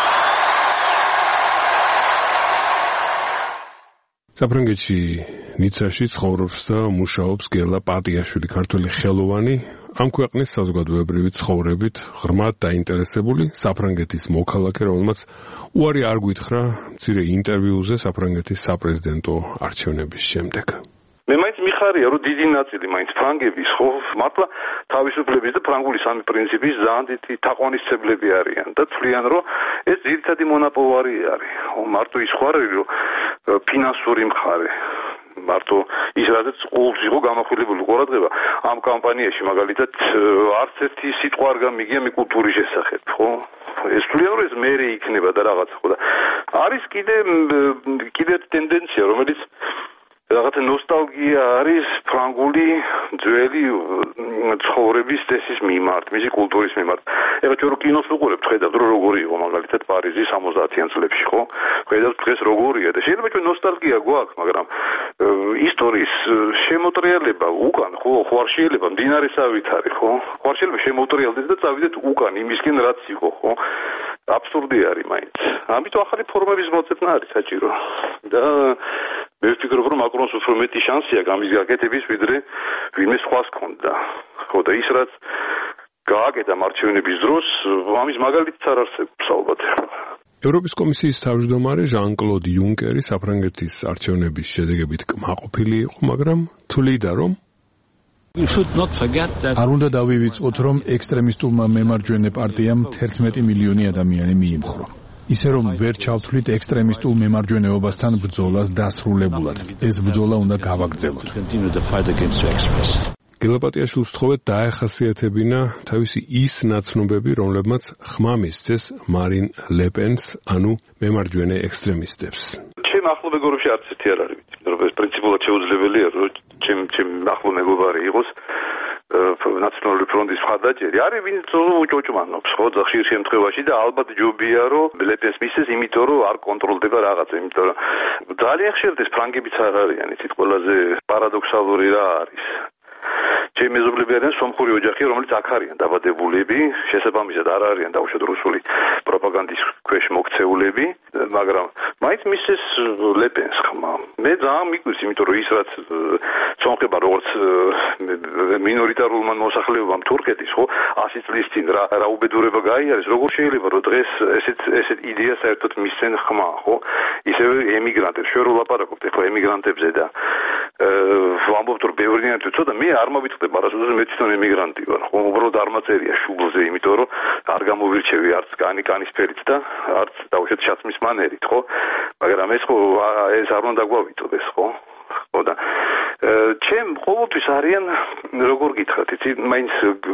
საფრანგეთში ნიცაში ცხოვრობს და მუშაობს გელა პატიაშვილი, ქართველი ხელოვანი, ამ ქვეყნის საზოგადოებრივი ცხოვრებით ღრმად დაინტერესებული საფრანგეთის მოქალაქე, რომელმაც უარი არ გითხრა მცირე ინტერვიუზე საფრანგეთის საპრეზიდენტო არჩევნების შემდეგ. მე მაინც მიხარია, რომ დიდი ნაწილი მაინც ფრანგების ხო მართლა თავისუფლების და ფრანგული სამი პრინციპის ძალიან დიდი თაყვანისმცემლები არიან და თვლიან, რომ ეს ძირითადი მონაპოვარი არის. მარტო ის ხო არის, რომ ფინანსური მხარე მარტო ის რადგან ყოველთვის იყო გამახვილებული ყურადღება ამ კამპანიაში მაგალითად არც ერთი სიტყვა არ გამიგია მე კულტურის შესახებ, ხო? ეს თვლიან, რომ ეს მერე იქნება და რაღაცა ხო და არის კიდე ტენდენცია, რომელიც რაღაცა ნოსტალგია არის ფრანგული ძველი ცხოვრების წესის მიმართ, მისი კულტურის მიმართ. ეხლა ჩვენ რო კინოს ვუყურებთ, ხედავთ რომ როგორი იყო მაგალითად პარიზი 60-იან წლებში, ხო? ხედავთ დღეს როგორია და შეიძლება ჩვენ ნოსტალგია გვაქვს, მაგრამ ისტორიის შემოტრიალება უკან, ხო, ხوار შეიძლება მდინარესავით არის, ხო? ხوار შეიძლება შემოტრიალდეს და წავიდეთ უკან იმისკენ რაც იყო, ხო? აბსურდი არის მაინც. ამიტომ ახალი ფორმების მოწესნა არის საჭირო. და მე ვფიქრობ, რომ მაკრონს უფრო მეტი შანსია გამის გაკეთების, ვიდრე ვინმე სხვას ჰქონდა. ხო და ის რაც გააკეთა მარჩევნების დროს, ამის მაგალითიც არ არსებობს ალბათ. ევროპის კომისიის თავმჯდომარე ჟან-კლოდ იუნკერი საფრანგეთის არჩევნების შედეგებით კმაყოფილი იყო, მაგრამ თვლიდა, რომ არ უნდა დავივიწყოთ, რომ ექსტრემისტულმა მემარჯვენე პარტიამ 11 მილიონი ადამიანი მიიმხრო. ისე რომ ვერ ჩავთვლით ექსტრემისტულ მემარჯვენეობასთან ბრძოლას დასრულებულად. ეს ბრძოლა უნდა გავაგრძელოთ. გელაპატიაშვილს თხოვეთ დაეხასიათებინა თავისი ის ნაცნობები, რომლებმაც ხმა მისცეს მარინ ლეპენს, ანუ მემარჯვენე ექსტრემისტებს. ჩემ ახლო მეგობრებში არც ერთი არ არის, რომ ეს პრინციპულად შეუძლებელია, რომ ჩემ ახლო მეგობარი იყოს ნაციონალური ფრონტის მხარდაჭერი არის ვინც უჭოჭმანობს ხო ხშირ შემთხვევაში და ალბათ ჯობია რომ ლეპენს მისცეს იმიტომ რომ არ კონტროლდება რაღაცა იმიტომ რომ ძალიან ხშირად ეს ფრანგებიც არ არიან იცით ყველაზე პარადოქსალური რა არის ჩემი მეზობლები არიან სომხური ოჯახი რომელიც აქ არიან დაბადებულები შესაბამისად არ არიან დაუშვათ რუსული პროპაგანდის ქვეშ მოქცეულები მაგრამ მაინც მისცეს ლეპენს ხმა მე ძალიან მიკვირს იმიტომ რომ ის რაც სომხებმა როგორც მინორიტარულმა მოსახლეობამ თურქეთის ხო 100 წლის წინ რა უბედურება გაიარეს როგორ შეიძლება რომ დღეს ესეთ იდეა საერთოდ მისცენ ხმა ხო ისევ ემიგრანტებს შენ რო ლაპარაკობთ ხო ემიგრანტებზე და ვამბობთ რომ ბევრი არის ცოტა მე არ მოვიწყდება არასოდეს მე თვითონ ემიგრანტი ვარ ხო უბრალოდ არ მაწერია შუბლზე იმიტომ რომ არ გამოვირჩევი არც კანისფერით და არც დაუშვათ შაცმის მანერით ხო მაგრამ ეს ხო ეს არ უნდა გვავიტოვეს ხო ხო და ჩემ ყოველთვის არიან როგორ გითხრათ იცი მაინც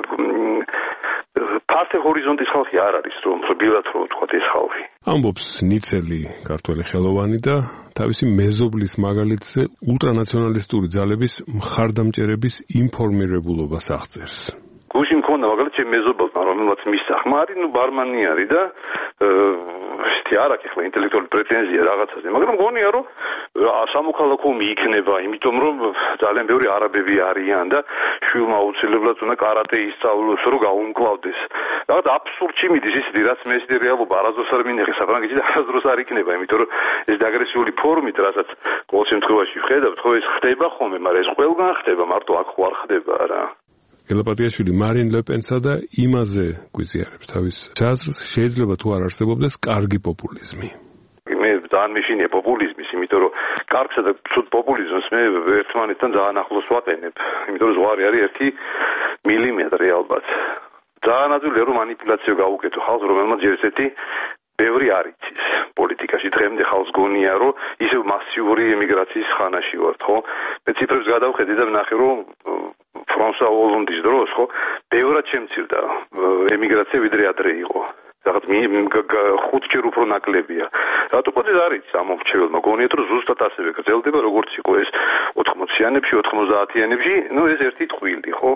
ფართე ჰორიზონტის ხალხი არ არის რომ ბილად რო თქვა ეს ხალხი ამბობს ნიცელი ქართველი ხელოვანი და თავისი მეზობლის მაგალითზე ულტრანაციონალისტური ძალების მხარდამჭერების ინფორმირებულობას აღწერს გუშინ მქონდა მაგალითად ჩემ მეზობელთან რომელმაც მისცა ხმა არის ნუ ბარმანი არის და ისეთი არ აქვს ახლა ინტელექტუალური პრეტენზია რაღაცაზე მაგრამ გონია რომ სამოქალაქო ომი იქნება იმიტომ რომ ძალიან ბევრი არაბები არიან და შვილმა აუცილებლად უნდა კარატე ისწავლოს რომ გაუმკლავდეს რაღაც აბსურდში მიდის ისეთი რაც მე ისეთი რეალობა არასდროს არ მინახე საფრანგეთში და არასდროს არ იქნება იმიტომ რომ ეს აგრესიული ფორმით რასაც ყოველ შემთხვევაში ვხედავთ ხო ეს ხდება ხოლმე მაგრამ ეს ყველგან ხდება მარტო აქ ხო არ ხდება რა გელაპატიაშვილი მარინ ლეპენსა და იმაზე გვიზიარებს თავის აზრს შეიძლება თუ არ არსებობდეს კარგი პოპულიზმი მე ძალიან მეშინია პოპულიზმის იმიტომ რომ კარგსა და ცუდ პოპულიზმს მე ერთმანეთთან ძალიან ახლოს ვაყენებ იმიტომ რომ ზღვარი არის 1 მილიმეტრი ალბათ ძალიან ადვილია რომ მანიპულაციო გავუკეთო ხალხს რომელმაც ჯერ ესეთი ბევრი არ იცის პოლიტიკაში დღემდე ხალხს გონია რომ ისევ მასიური ემიგრაციის ხანაში ვართ ხო მე ციფრებს გადავხედე და ვნახე რომ ფრანსუა ოლონდის დროს ხო ბევრად შემცირდა ემიგრაცია ვიდრე ადრე იყო რაღაც 5-ჯერ უფრო ნაკლებია რატო პოდეს არის ამ მომრჩეველმა გონიათ რომ ზუსტად ასევე გრძელდება როგორც იყო ეს 80-იანებში 90-იანებში ნუ ეს ერთი ტყვილი ხო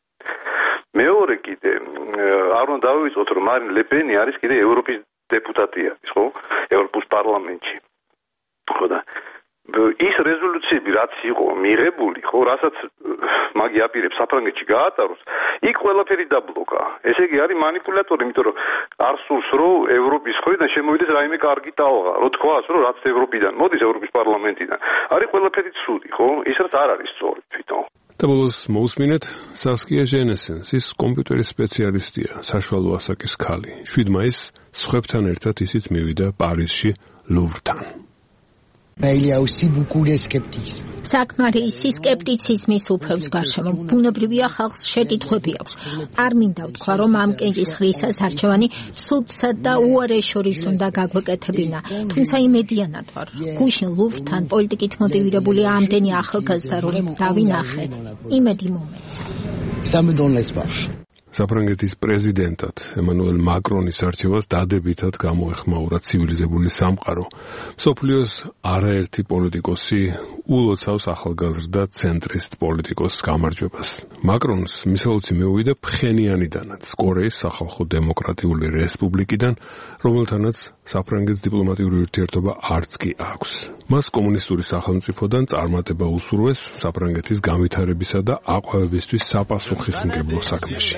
მეორე კიდე არ უნდა დავივიწყოთ რომ მარინ ლეპენი არის კიდე ევროპის დეპუტატი არის ხო ევროპის პარლამენტში ხო და ის რეზოლუციები რაც იყო მიღებული ხო რასაც მაგი აპირებს საფრანგეთში გაატაროს იქ ყველაფერი დაბლოკა ესე იგი არის მანიპულატორი იმიტომ რომ არ სურს რომ ევროპის მხრიდან შემოვიდეს რაიმე კარგი ტალღა რო თქვას რომ რაც ევროპიდან მოდის ევროპის პარლამენტიდან არის ყველაფერი ცუდი ხო ის რაც არ არის სწორი თვითონ და ბოლოს მოусმინეთ სასკია ჟენესენს ის კომპიუტერის სპეციალისტია საშუალო ასაკის ქალი 7 მაისს სხვებთან ერთად ისიც მივიდა პარიზში ლუვრთან Il y a aussi beaucoup de scepticisme. საკმარისი სკეპტიციზმის უფევს გარშემო. ბუნებრივია ხალხს შეკითხვები აქვს. არ მინდა ვთქვა, რომ ამ კენჭისყრისას არჩევანი სულსა და უარეს შორის უნდა გაგვეკეთებინა. თუმცა იმედიანად ვარ. გუშინ ლუვრთან პოლიტიკით მოტივირებული ამდენი ახალგაზრდა რომ დავინახე, იმედი მომეცა. Ça me donne l'espoir. საფრანგეთის პრეზიდენტად ემანუელ მაკრონის არჩევას დადებითად გამოეხმაურა ცივილიზებული სამყარო. მსოფლიოს არაერთი პოლიტიკოსი ულოცავს ახალგაზრდა ცენტრისტ პოლიტიკოსს გამარჯვებას. მაკრონს მისაოცი მეუვიდა ფხენიანიდანაც, კორეის სახალხო დემოკრატიული რესპუბლიკიდან, რომელთანაც საფრანგეთის დიპლომატიური ურთიერთობა არც კი აქვს. მას კომუნისტური სახელმწიფოდან წარმატება უსურვეს საფრანგეთის განვითარებისა და აყვავებისთვის საპასუხისმგებლო საქმეში.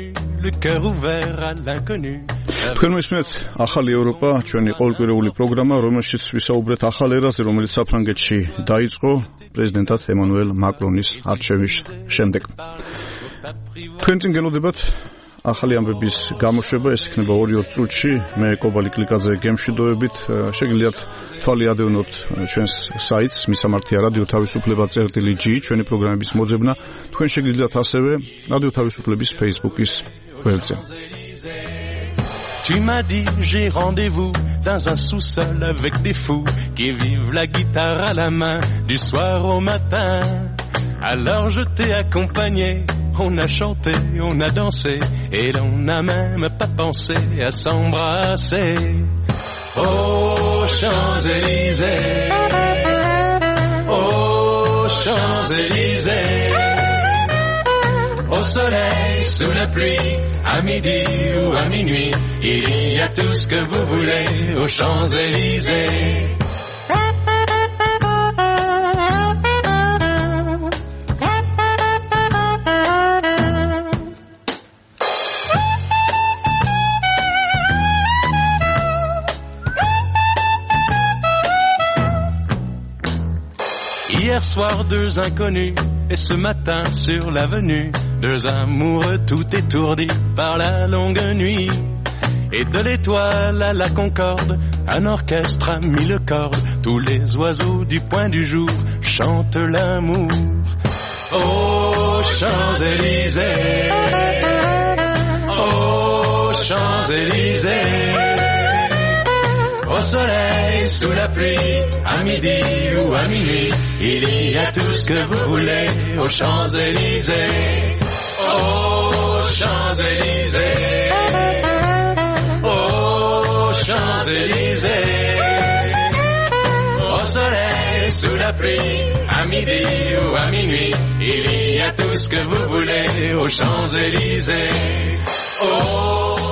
თქვენ მისმენთ ახალი ევროპა, ჩვენი ყოველკვირეული პროგრამა, რომელშიც ვისაუბრეთ ახალ ერაზე, რომელიც საფრანგეთში დაიწყო პრეზიდენტად ემანუელ მაკრონის არჩევის შემდეგ. თქვენ წინ გელოდებათ ახალი ამბების გამოშვება, ეს იქნება 2 წუთში. მე კობალი კლიკაძე გემშვიდობებით. შეგიძლიათ თვალი ადევნოთ ჩვენს საიტს მისამართია რადიო თავისუფლება.gi, ჩვენი პროგრამების მოძებნა. თქვენ შეგიძლიათ ასევე რადიო თავისუფლების Facebook-ის ველზე. Tu m'as dit j'ai rendez-vous dans un sous-sol avec des fous qui vivent la guitare à la main du soir au matin. Alors je t'ai accompagné, on a chanté, on a dansé et l'on n'a même pas pensé à s'embrasser. Oh Champs-Élysées, oh Champs-Élysées, Au soleil, sous la pluie, à midi ou à minuit, il y a tout ce que vous voulez aux Champs-Élysées. Hier soir, deux inconnus, et ce matin sur l'avenue, deux amoureux tout étourdis par la longue nuit. Et de l'étoile à la Concorde, un orchestre a mis le corde, tous les oiseaux du point du jour chantent l'amour. Aux Champs-Élysées, aux Champs-Élysées, au soleil, sous la pluie, à midi ou à minuit, il y a tout ce que vous voulez aux Champs-Élysées. Aux Champs-Élysées, aux Champs-Élysées, au soleil, sous la pluie, à midi ou à minuit, il y a tout ce que vous voulez aux Champs-Élysées. Aux